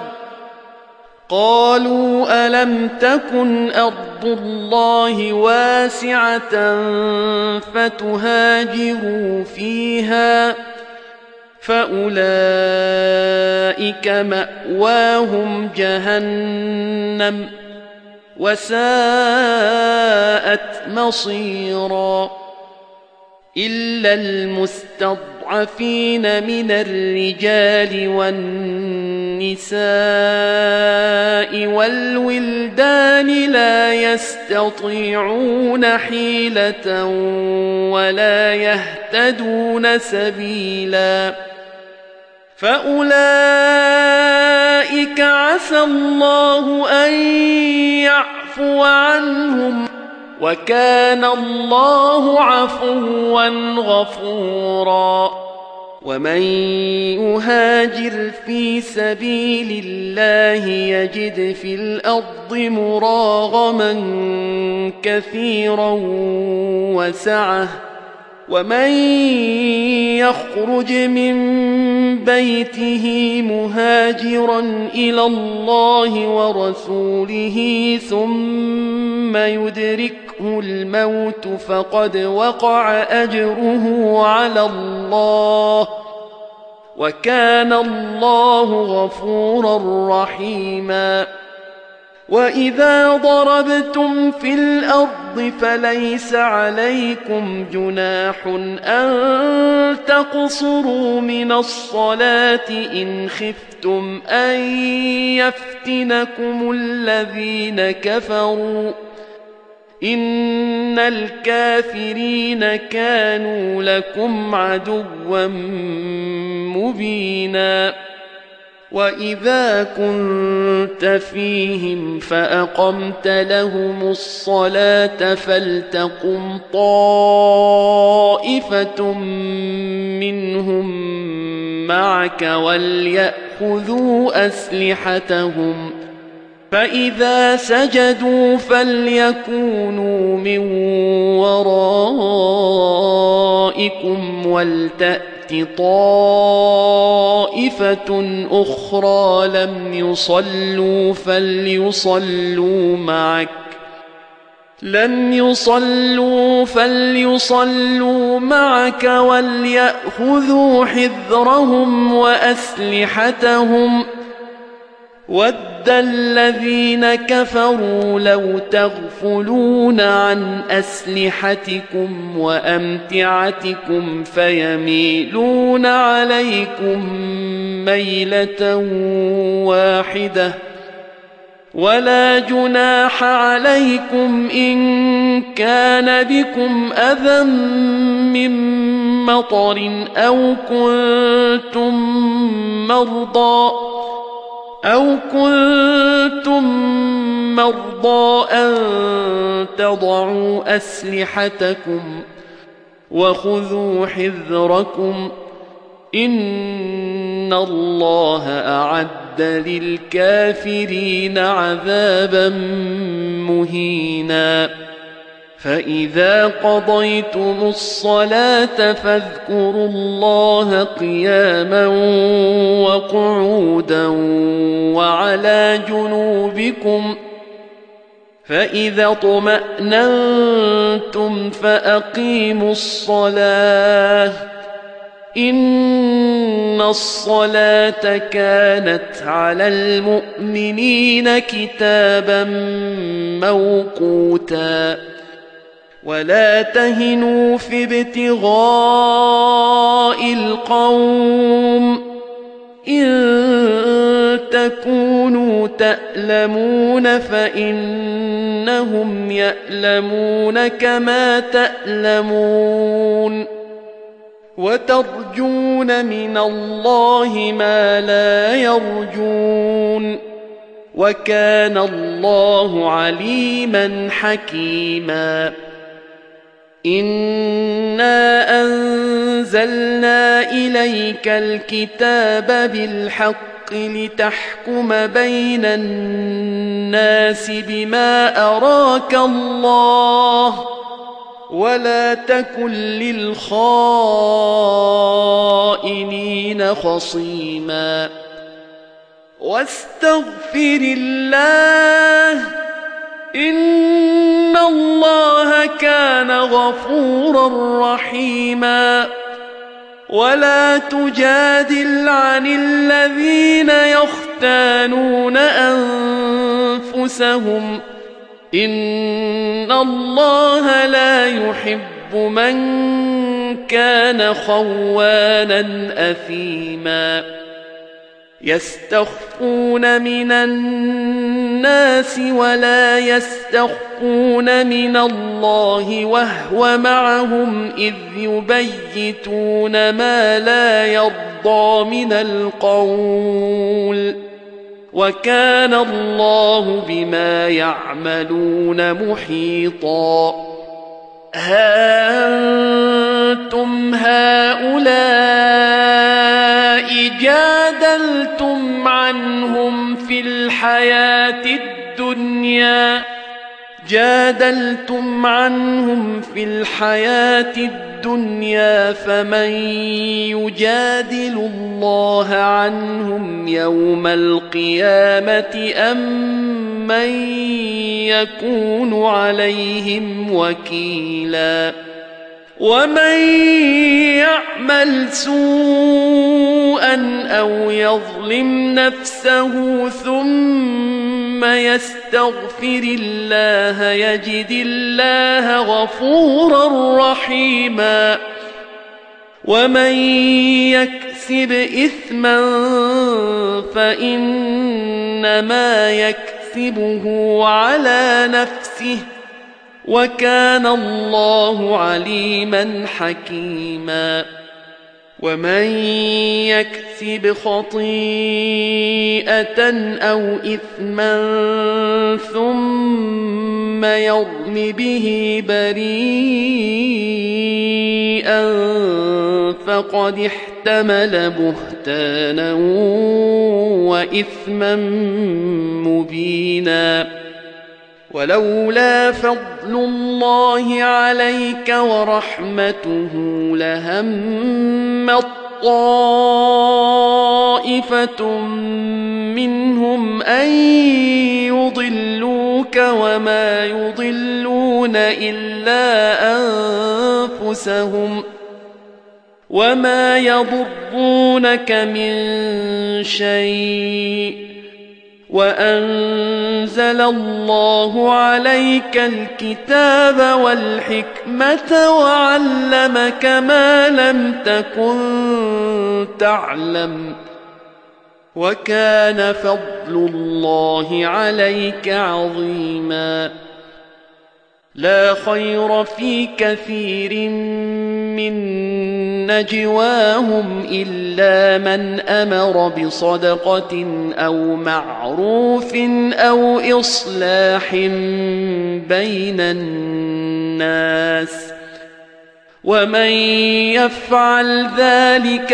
قالوا ألم تكن أرض الله واسعة فتهاجروا فيها فأولئك مأواهم جهنم وساءت مصيرا إلا المستضعفين من الرجال والنساء والولدان لا يستطيعون حيلة ولا يهتدون سبيلا فأولئك عسى الله أن يعفو عنهم وكان الله عفوا غفورا ومن يهاجر في سبيل الله يجد في الأرض مراغما كثيرا وسعة ومن يخرج من بيته مهاجرا إلى الله ورسوله ثم يدركه الموت فقد وقع أجره على الله وكان الله غفورا رحيما وإذا ضربتم في الأرض فليس عليكم جناح أن تقصروا من الصلاة إن خفتم أن يفتنكم الذين كفروا إن الكافرين كانوا لكم عدوا مبينا وإذا كنت فيهم فأقمت لهم الصلاة فلتقم طائفة منهم معك وليأخذوا أسلحتهم فإذا سجدوا فليكونوا من ورائكم ولتأت طائفة أخرى لم يصلوا فليصلوا معك لم يصلوا فليصلوا معك وليأخذوا حذرهم وأسلحتهم ود الذين كفروا لو تغفلون عن أسلحتكم وأمتعتكم فيميلون عليكم ميلة واحدة ولا جناح عليكم إن كان بكم أذى من مطر أو كنتم مرضى أو كنتم مرضى أن تضعوا أسلحتكم وخذوا حذركم إن الله أعد للكافرين عذابا مهينا فإذا قضيتم الصلاة فاذكروا الله قياما وقعودا وعلى جنوبكم فإذا اطمأننتم فأقيموا الصلاة إن الصلاة كانت على المؤمنين كتابا موقوتا ولا تهنوا في ابتغاء القوم إن تكونوا تألمون فإنهم يألمون كما تألمون وترجون من الله ما لا يرجون وكان الله عليما حكيما إنا أنزلنا إليك الكتاب بالحق لتحكم بين الناس بما أراك الله ولا تكن للخائنين خصيما واستغفر الله إن الله كان غفورا رحيما ولا تجادل عن الذين يختانون أنفسهم إن الله لا يحب من كان خوانا أثيما يستخفون من الناس ولا يستخفون من الله وهو معهم إذ يبيتون ما لا يرضى من القول وكان الله بما يعملون محيطا ها أنتم هؤلاء جادلتم عنهم في الحياة الدنيا جادلتم عنهم في الحياة الدنيا فمن يجادل الله عنهم يوم القيامة أم من يكون عليهم وكيلا ومن يعمل سوءا أو يظلم نفسه ثم يستغفر الله يجد الله غفورا رحيما ومن يكسب إثما فإنما يكسبه على نفسه وكان الله عليما حكيما ومن يكسب خطيئة أو إثما ثم يرم به بريئا فقد احتمل بهتانا وإثما مبينا ولولا فضل الله عليك ورحمته لهمت طائفة منهم أن يضلوك وما يضلون إلا أنفسهم وما يضرونك من شيء وأنزل الله عليك الكتاب والحكمة وعلمك ما لم تكن تعلم وكان فضل الله عليك عظيما. لا خير في كثير من نجواهم إلا من أمر بصدقة أو معروف أو إصلاح بين الناس، ومن يفعل ذلك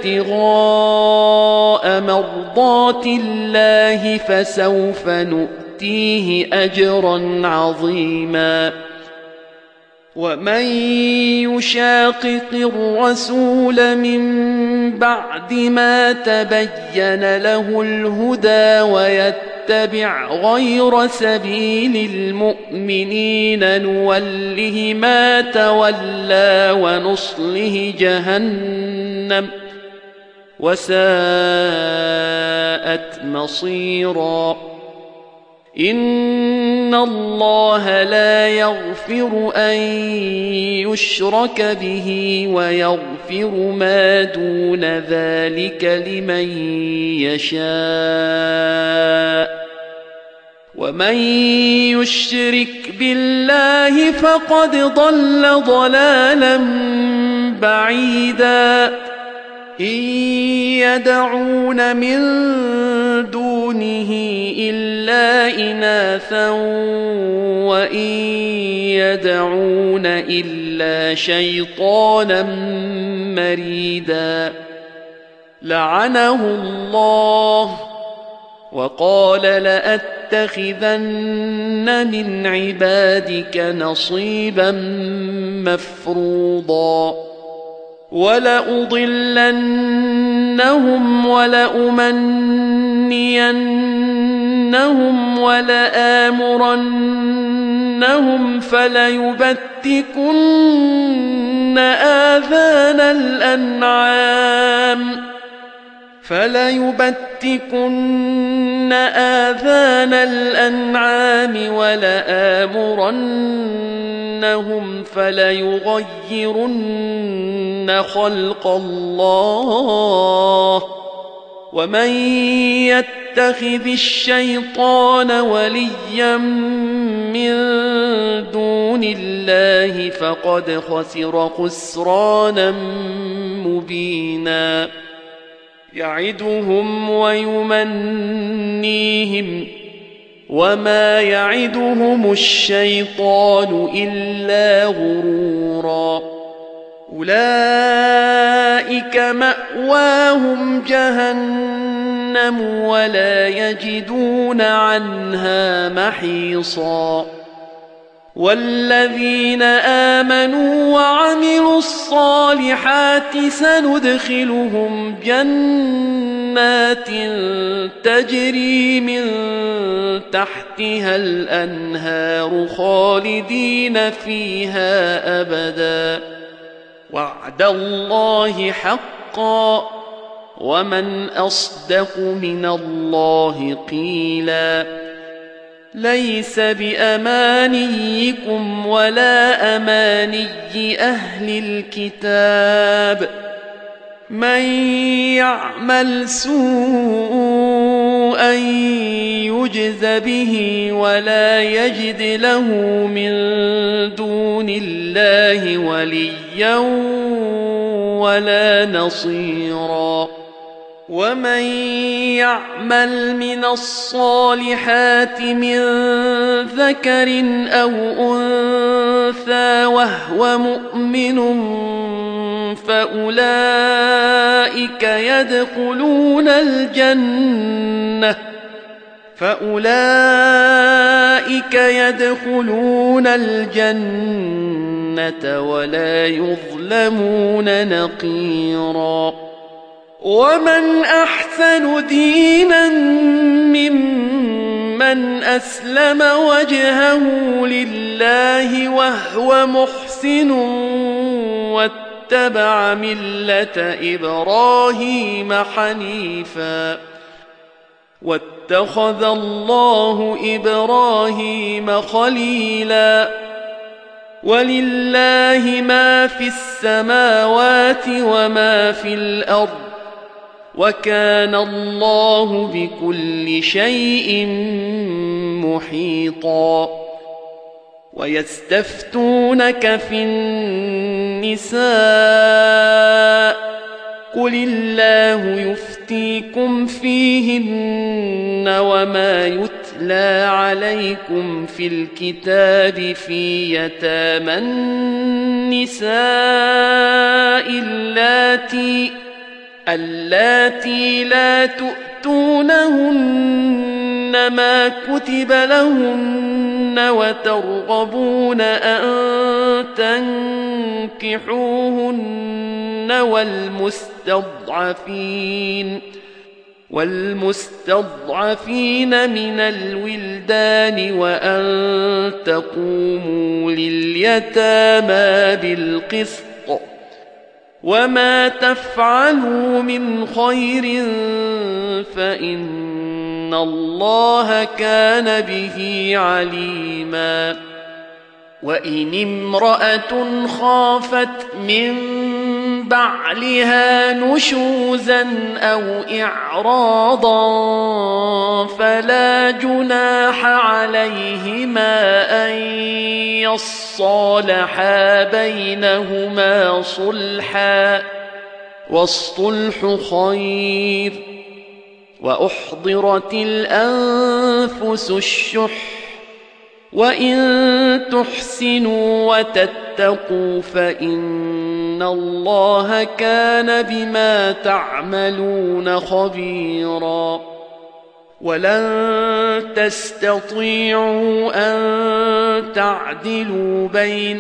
ابتغاء مرضات الله فسوف نؤتيه أجرا عظيما. ومن يشاقق الرسول من بعد ما تبين له الهدى ويتبع غير سبيل المؤمنين نوله ما تولى ونصله جهنم وساءت مصيرا. إن الله لا يغفر أن يشرك به ويغفر ما دون ذلك لمن يشاء، ومن يشرك بالله فقد ضل ضلالا بعيدا. إن يدعون من دونه إلا إناثا وإن يدعون إلا شيطانا مريدا. لعنه الله وقال لأتخذن من عبادك نصيبا مفروضا. ولأضلنهم ولأمنينهم ولآمرنهم فليبتكن آذان الأنعام فليبتكن آذان الأنعام ولآمرنهم فليغيرن خلق الله. ومن يتخذ الشيطان وليا من دون الله فقد خسر خسرانا مبينا. يعدهم ويمنيهم وما يعدهم الشيطان إلا غرورا. أولئك مأواهم جهنم ولا يجدون عنها محيصا. والذين آمنوا وعملوا الصالحات سندخلهم جنات تجري من تحتها الأنهار خالدين فيها أبدا. وعد الله حقا ومن أصدق من الله قيلا. ليس بأمانيكم ولا أماني أهل الكتاب. من يعمل سوءا يجز به ولا يجد له من دون الله وليا ولا نصيرا. ومن يعمل من الصالحات من ذكر أو أنثى وهو مؤمن فأولئك يدخلون الجنة فأولئك يدخلون الجنة ولا يظلمون نقيرا. ومن أحسن دينا ممن أسلم وجهه لله وهو محسن واتبع ملة إبراهيم حنيفا واتخذ الله إبراهيم خليلا. ولله ما في السماوات وما في الأرض وكان الله بكل شيء محيطا. ويستفتونك في النساء قل الله يفتيكم فيهن وما يتلى عليكم في الكتاب في يتامى النساء اللاتي اللاتي لا تؤتونهن ما كتب لهن وترغبون أن تنكحوهن والمستضعفين والمستضعفين من الولدان وأن تقوموا لليتامى بالقسط وما تفعلوا من خير فإن الله كان به عليما. وإن امرأة خافت من بعلها نشوزا أو إعراضا فلا جناح عليهما أن يصالحا بينهما صلحا والصلح خير. وأحضرت الأنفس الشح وإن تحسنوا وتتقوا فإن الله كان بما تعملون خبيرا. ولن تستطيعوا أن تعدلوا بين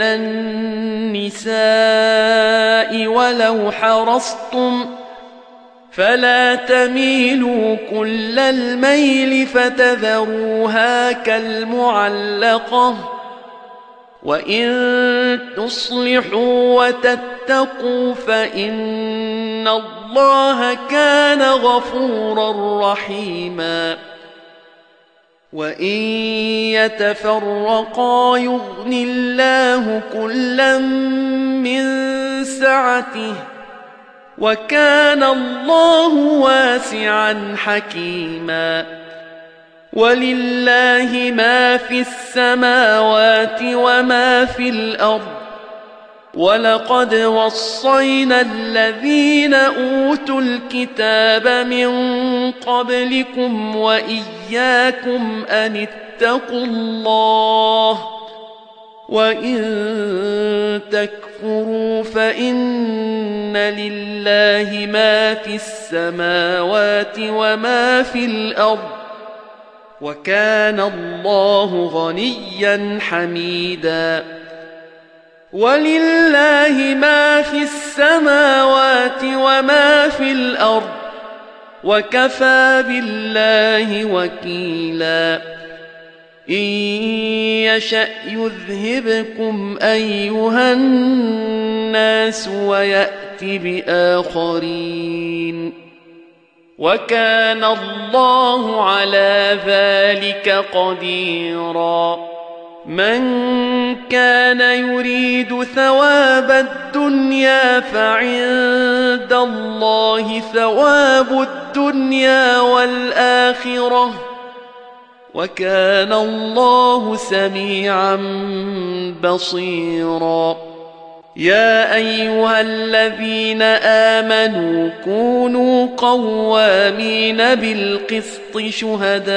النساء ولو حرصتم فلا تميلوا كل الميل فتذروها كالمعلقة وإن تصلحوا وتتقوا فإن الله كان غفورا رحيما. وإن يتفرقا يغن الله كلا من سعته وكان الله واسعا حكيما. ولله ما في السماوات وما في الأرض ولقد وصينا الذين أوتوا الكتاب من قبلكم وإياكم أن اتقوا الله وإن تكفروا فإن لله ما في السماوات وما في الأرض وكان الله غنيا حميدا. ولله ما في السماوات وما في الأرض وكفى بالله وكيلا. إن يشأ يذهبكم أيها الناس ويأت بآخرين وكان الله على ذلك قديرا. من كان يريد ثواب الدنيا فعند الله ثواب الدنيا والآخرة وكان الله سميعا بصيرا. يا أيها الذين آمنوا كونوا قوامين بالقسط شهداء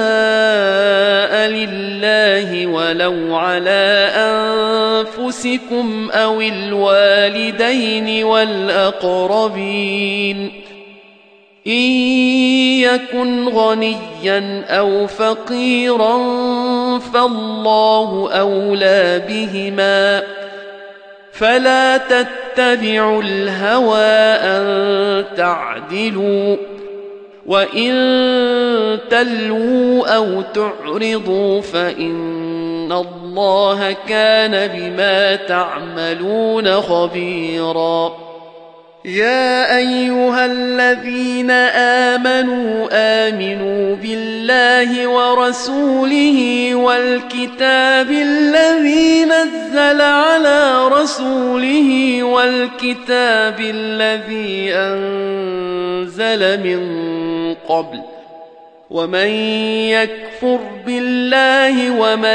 لله ولو على أنفسكم أو الوالدين والأقربين إن يكن غنيا أو فقيرا فالله أولى بهما فلا تتبعوا الهوى أن تعدلوا وإن تلووا أو تعرضوا فإن الله كان بما تعملون خبيرا. يا أيها الذين آمنوا آمنوا بالله ورسوله والكتاب الذي نزل على رسوله والكتاب الذي أنزل أنزل من قبل ومن يكفر بالله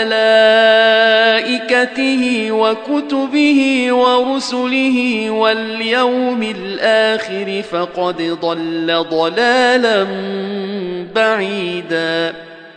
وملائكته وكتبه ورسله واليوم الآخر فقد ضل ضلالا بعيدا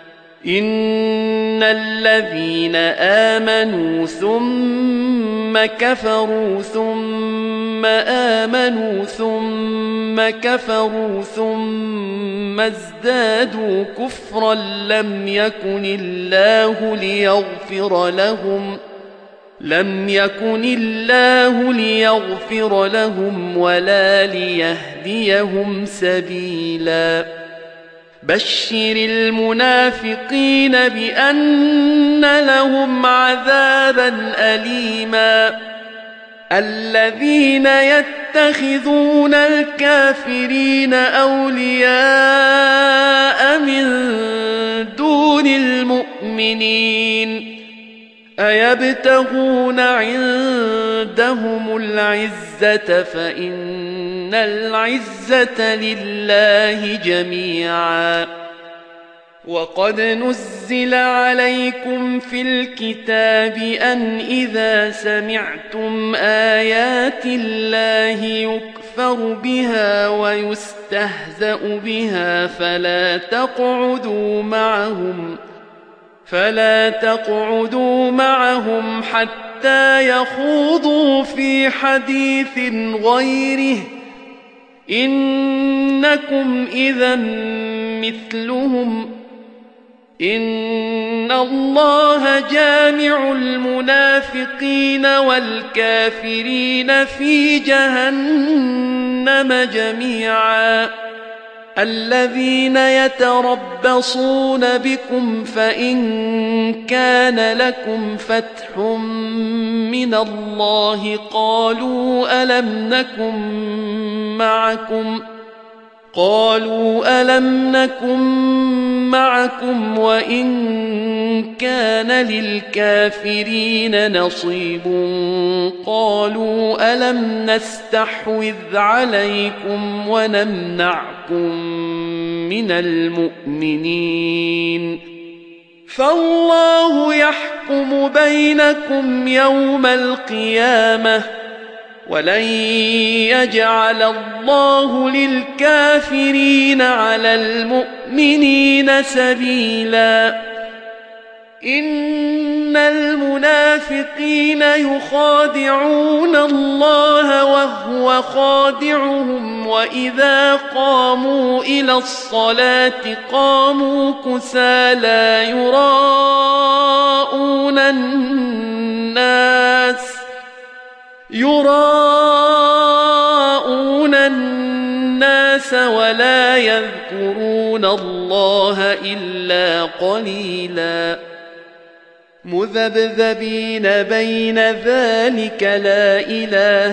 إن الذين آمنوا ثم كفروا ثم آمنوا ثم كفروا ثم ازدادوا كفرا لم يكن الله ليغفر لهم لم يكن الله ليغفر لهم ولا ليهديهم سبيلا بشر المنافقين بأن لهم عذابا أليما الذين يتخذون الكافرين أولياء من دون المؤمنين أيبتغون عندهم العزة فإن العزة لله جميعا وقد نزل عليكم في الكتاب أن إذا سمعتم آيات الله يكفر بها ويستهزأ بها فلا تقعدوا معهم فلا تقعدوا معهم حتى يخوضوا في حديث غيره إنكم إذا مثلهم إن الله جامع المنافقين والكافرين في جهنم جميعا الذين يتربصون بكم فإن كان لكم فتح من الله قالوا ألم نكن معكم قالوا ألم نكن معكم وإن كان للكافرين نصيب قالوا ألم نستحوذ عليكم ونمنعكم من المؤمنين فالله يحكم بينكم يوم القيامة ولن يجعل الله للكافرين على المؤمنين سبيلا إن المنافقين يخادعون الله وهو خادعهم وإذا قاموا إلى الصلاة قاموا كسالى يراءون الناس يراءون الناس ولا يذكرون الله إلا قليلا مذبذبين بين ذلك لا إله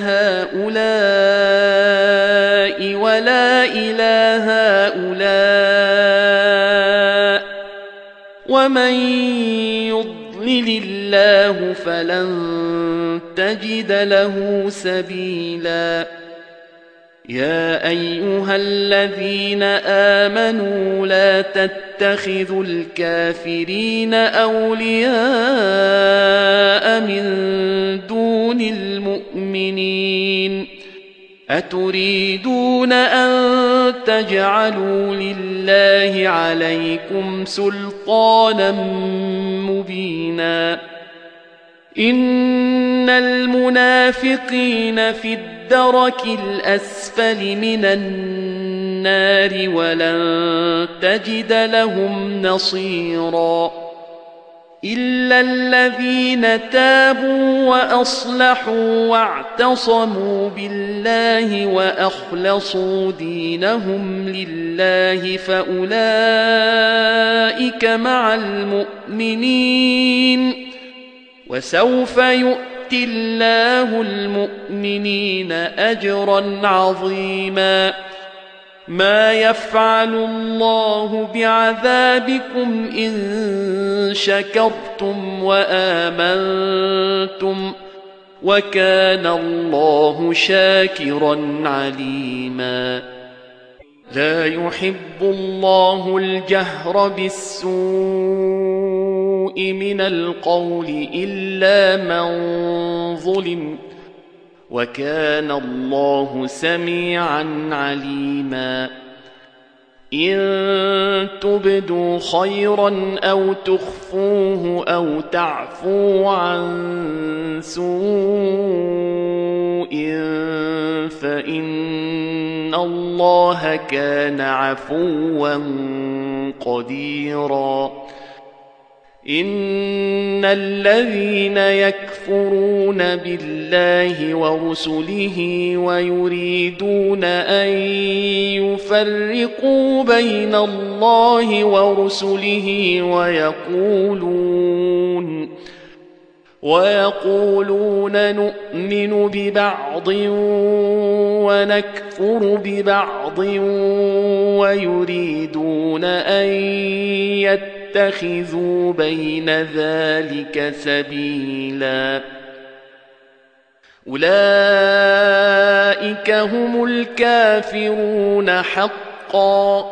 هؤلاء ولا إله هؤلاء ومن يضلل الله فلن تجد له سبيلا يا أيها الذين آمنوا لا تتخذوا الكافرين أولياء من دون المؤمنين أتريدون أن تجعلوا لله عليكم سلطانا مبينا إن المنافقين في الدرك الأسفل من النار ولن تجد لهم نصيرا إلا الذين تابوا وأصلحوا واعتصموا بالله وأخلصوا دينهم لله فأولئك مع المؤمنين وسوف يؤتي الله المؤمنين أجرا عظيما ما يفعل الله بعذابكم إن شكرتم وآمنتم وكان الله شاكرا عليما لا يحب الله الجهر بالسوء من القول إلا من ظلم وكان الله سميعا عليما إن تبدوا خيرا أو تخفوه أو تعفوا عن سوء فإن الله كان عفوا قديرا إن الذين يكفرون بالله ورسله ويريدون أن يفرقوا بين الله ورسله ويقولون ويقولون نؤمن ببعض ونكفر ببعض ويريدون أن يتخذوا بين ذلك سبيلا أولئك هم الكافرون حقا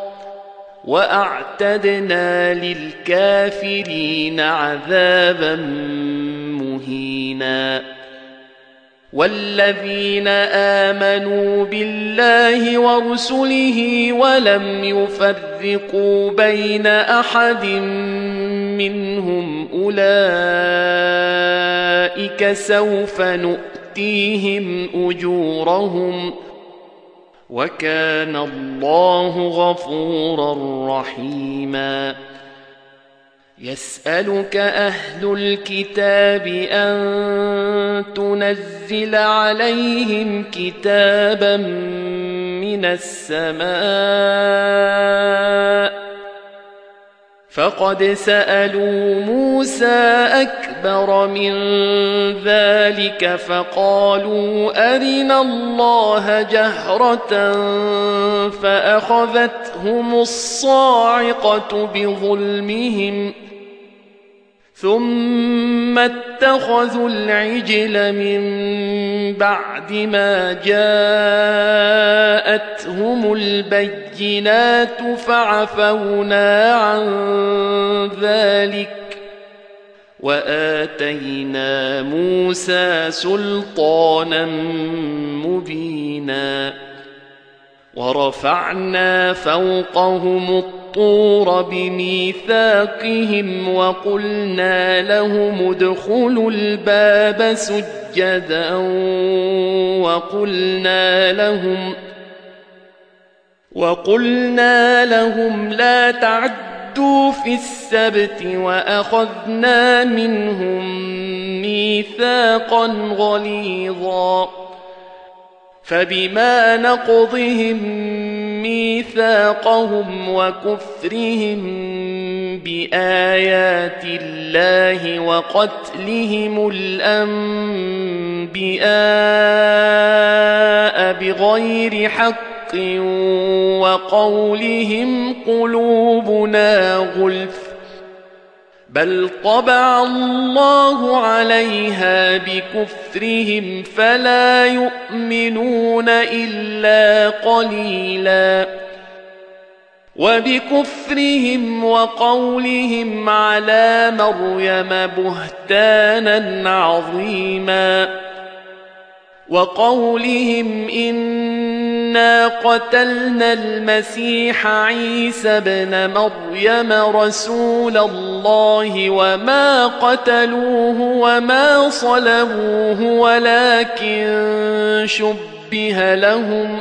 وأعتدنا للكافرين عذابا مهينا والذين آمنوا بالله ورسله ولم يفرقوا بين أحد منهم أولئك سوف نؤتيهم أجورهم وكان الله غفورا رحيما يسألك أهل الكتاب أن تنزل عليهم كتابا من السماء فقد سألوا موسى أكبر من ذلك فقالوا أرنا الله جهرة فأخذتهم الصاعقة بظلمهم ثم اتخذوا العجل من بعد ما جاءتهم البينات فعفونا عن ذلك وآتينا موسى سلطانا مبينا ورفعنا فوقهم الطور بميثاقهم وقلنا لهم ادخلوا الباب سجدا وقلنا لهم وقلنا لهم لا تعدوا في السبت وأخذنا منهم ميثاقا غليظا فبما نقضهم ميثاقهم وكفرهم بآيات الله وقتلهم الأنبياء بغير حق وقولهم قلوبنا غلف بل طبع الله عليها بكفرهم فلا يؤمنون إلا قليلا وبكفرهم وقولهم على مريم بهتانا عظيما وقولهم إنا قتلنا المسيح عيسى ابن مريم رسول الله وما قتلوه وما صلبوه ولكن شبه لهم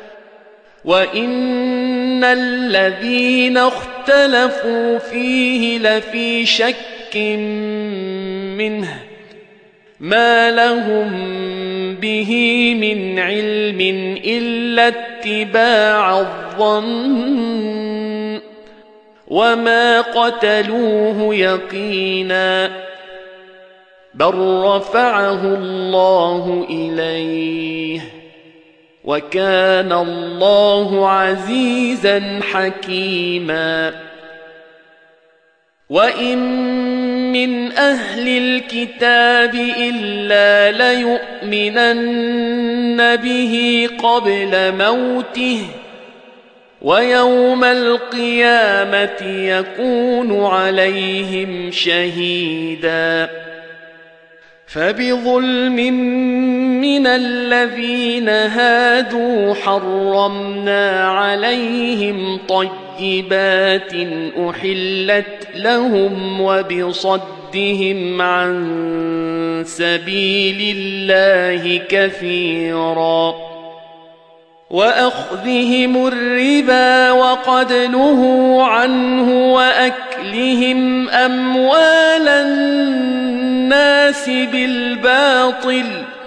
وإن الذين اختلفوا فيه لفي شك منه ما لهم به من علم إلا اتباع الظن وما قتلوه يقينا بل رفعه الله إليه وكان الله عزيزا حكيما وإن من أهل الكتاب إلا ليؤمنن به قبل موته ويوم القيامة يكون عليهم شهيدا فبظلم من الذين هادوا حرمنا عليهم طيبات أحلت لهم وبصدهم عن سبيل الله كثيرا وأخذهم الربا وقد نهوا عنه وأكلهم أموال الناس بالباطل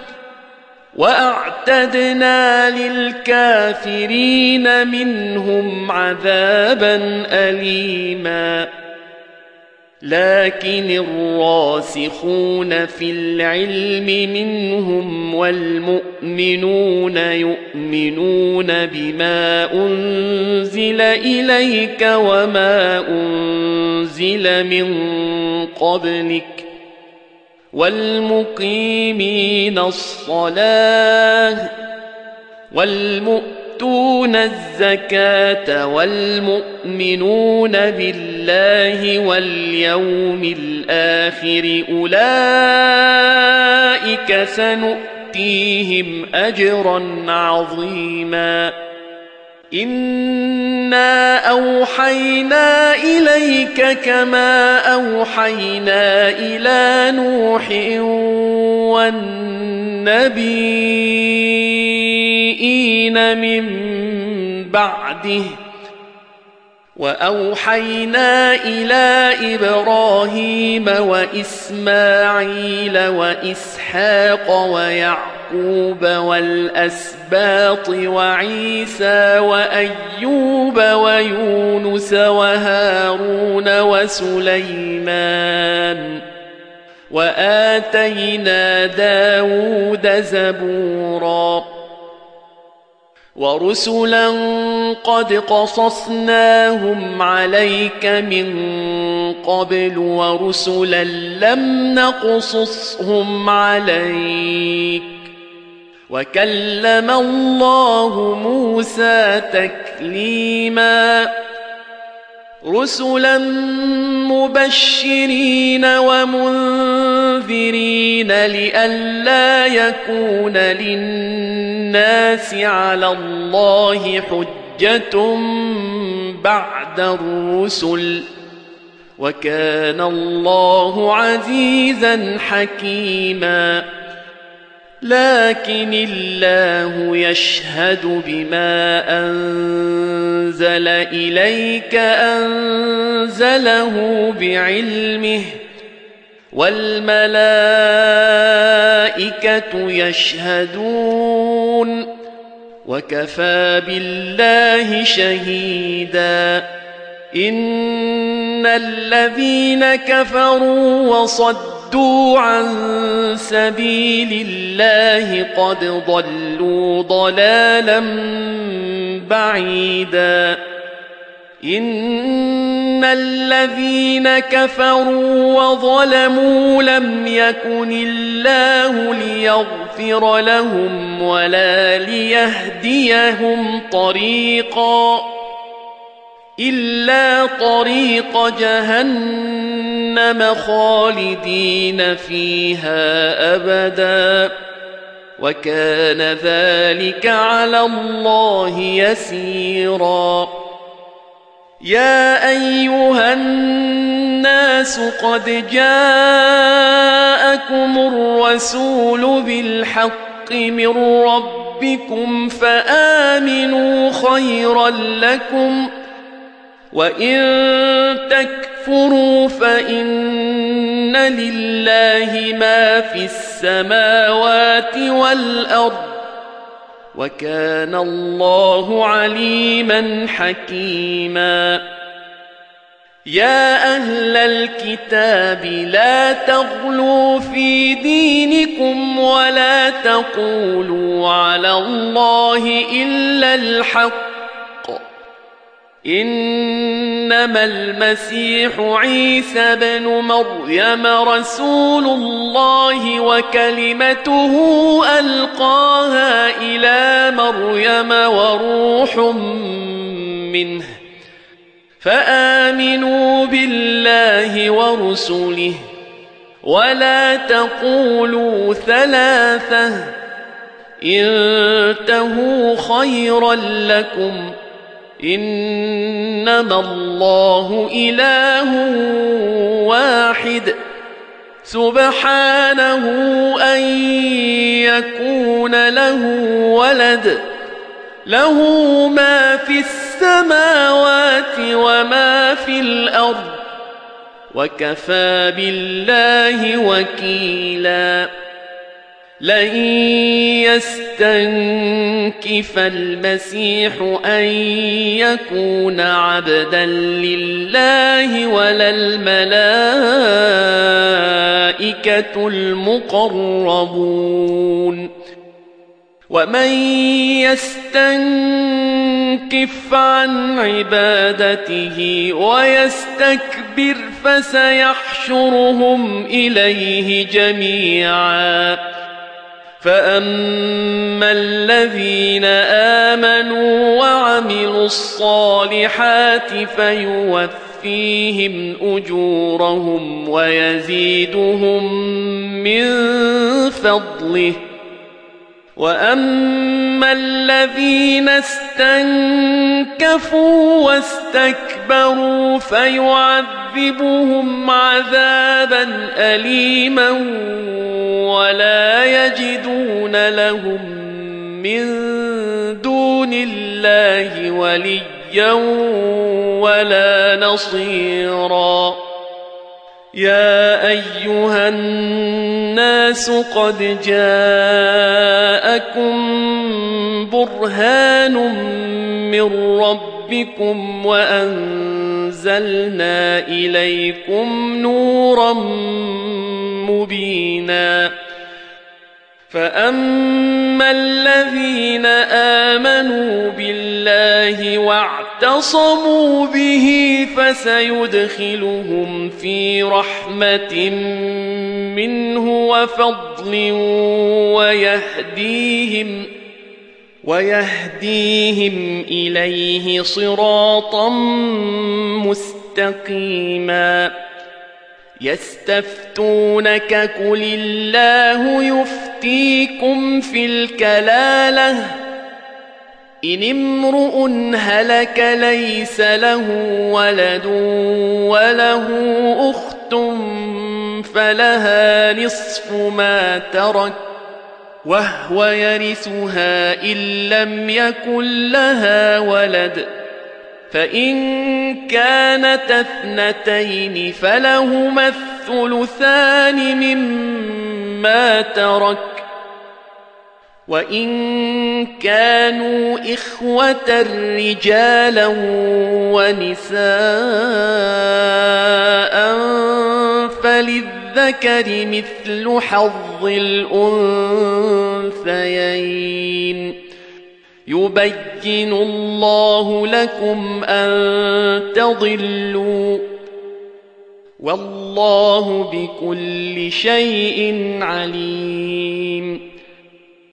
وأعتدنا للكافرين منهم عذابا أليما لكن الراسخون في العلم منهم والمؤمنون يؤمنون بما أنزل إليك وما أنزل من قبلك والمقيمين الصلاة والمؤتون الزكاة والمؤمنون بالله واليوم الآخر أولئك سنؤتيهم أجرا عظيما إنا أوحينا إليك كما أوحينا إلى نوح والنبيين من بعده وأوحينا إلى إبراهيم وإسماعيل وإسحاق ويعقوب والأسباط وعيسى وأيوب ويونس وهارون وسليمان وآتينا داود زبورا ورسلا قد قصصناهم عليك من قبل ورسلا لم نقصصهم عليك وكلم الله موسى تكليما رسلا مبشرين ومنذرين لئلا يكون للناس على الله حجة بعد الرسل وكان الله عزيزا حكيما لكن الله يشهد بما أنزل إليك أنزله بعلمه والملائكة يشهدون وكفى بالله شهيدا إن الذين كفروا وصدوا عن سبيل الله قد ضلوا ضلالا بعيدا إن الذين كفروا وظلموا لم يكن الله ليغفر لهم ولا ليهديهم طريقا إلا طريق جهنم خالدين فيها أبدا وكان ذلك على الله يسيرا يا أيها الناس قد جاءكم الرسول بالحق من ربكم فآمنوا خيرا لكم وإن تكفروا فإن لله ما في السماوات والأرض وكان الله عليما حكيما يا أهل الكتاب لا تغلوا في دينكم ولا تقولوا على الله إلا الحق إنما المسيح عيسى بن مريم رسول الله وكلمته ألقاها إلى مريم وروح منه فآمنوا بالله ورسله ولا تقولوا ثلاثة انتهوا خيرا لكم إنما الله إله واحد سبحانه أن يكون له ولد له ما في السماوات وما في الأرض وكفى بالله وكيلا لن يستنكف المسيح أن يكون عبدا لله ولا الملائكة المقربون ومن يستنكف عن عبادته ويستكبر فسيحشرهم إليه جميعا فأما الذين آمنوا وعملوا الصالحات فيوفيهم أجورهم ويزيدهم من فضله وأما الذين استنكفوا واستكبروا فيعذبهم عذابا أليما ولا يجدون لهم من دون الله وليا ولا نصيرا يا أيها الناس قد جاءكم برهان من ربكم وأنزلنا إليكم نورا مبينا فأما الذين آمنوا بالله واعتصموا به فسيدخلهم في رحمة منه وفضل ويهديهم ويهديهم إليه صراطا مستقيما يستفتونك قل الله يفتيكم في الكلالة إن امرؤ هلك ليس له ولد وله أخت فلها نصف ما ترك وهو يرثها إن لم يكن لها ولد فإن كانت اثنتين فلهما الثلثان مما ترك وإن كانوا إخوة رجالا ونساء فللذكر مثل حظ الأنثيين يبين الله لكم أن تضلوا والله بكل شيء عليم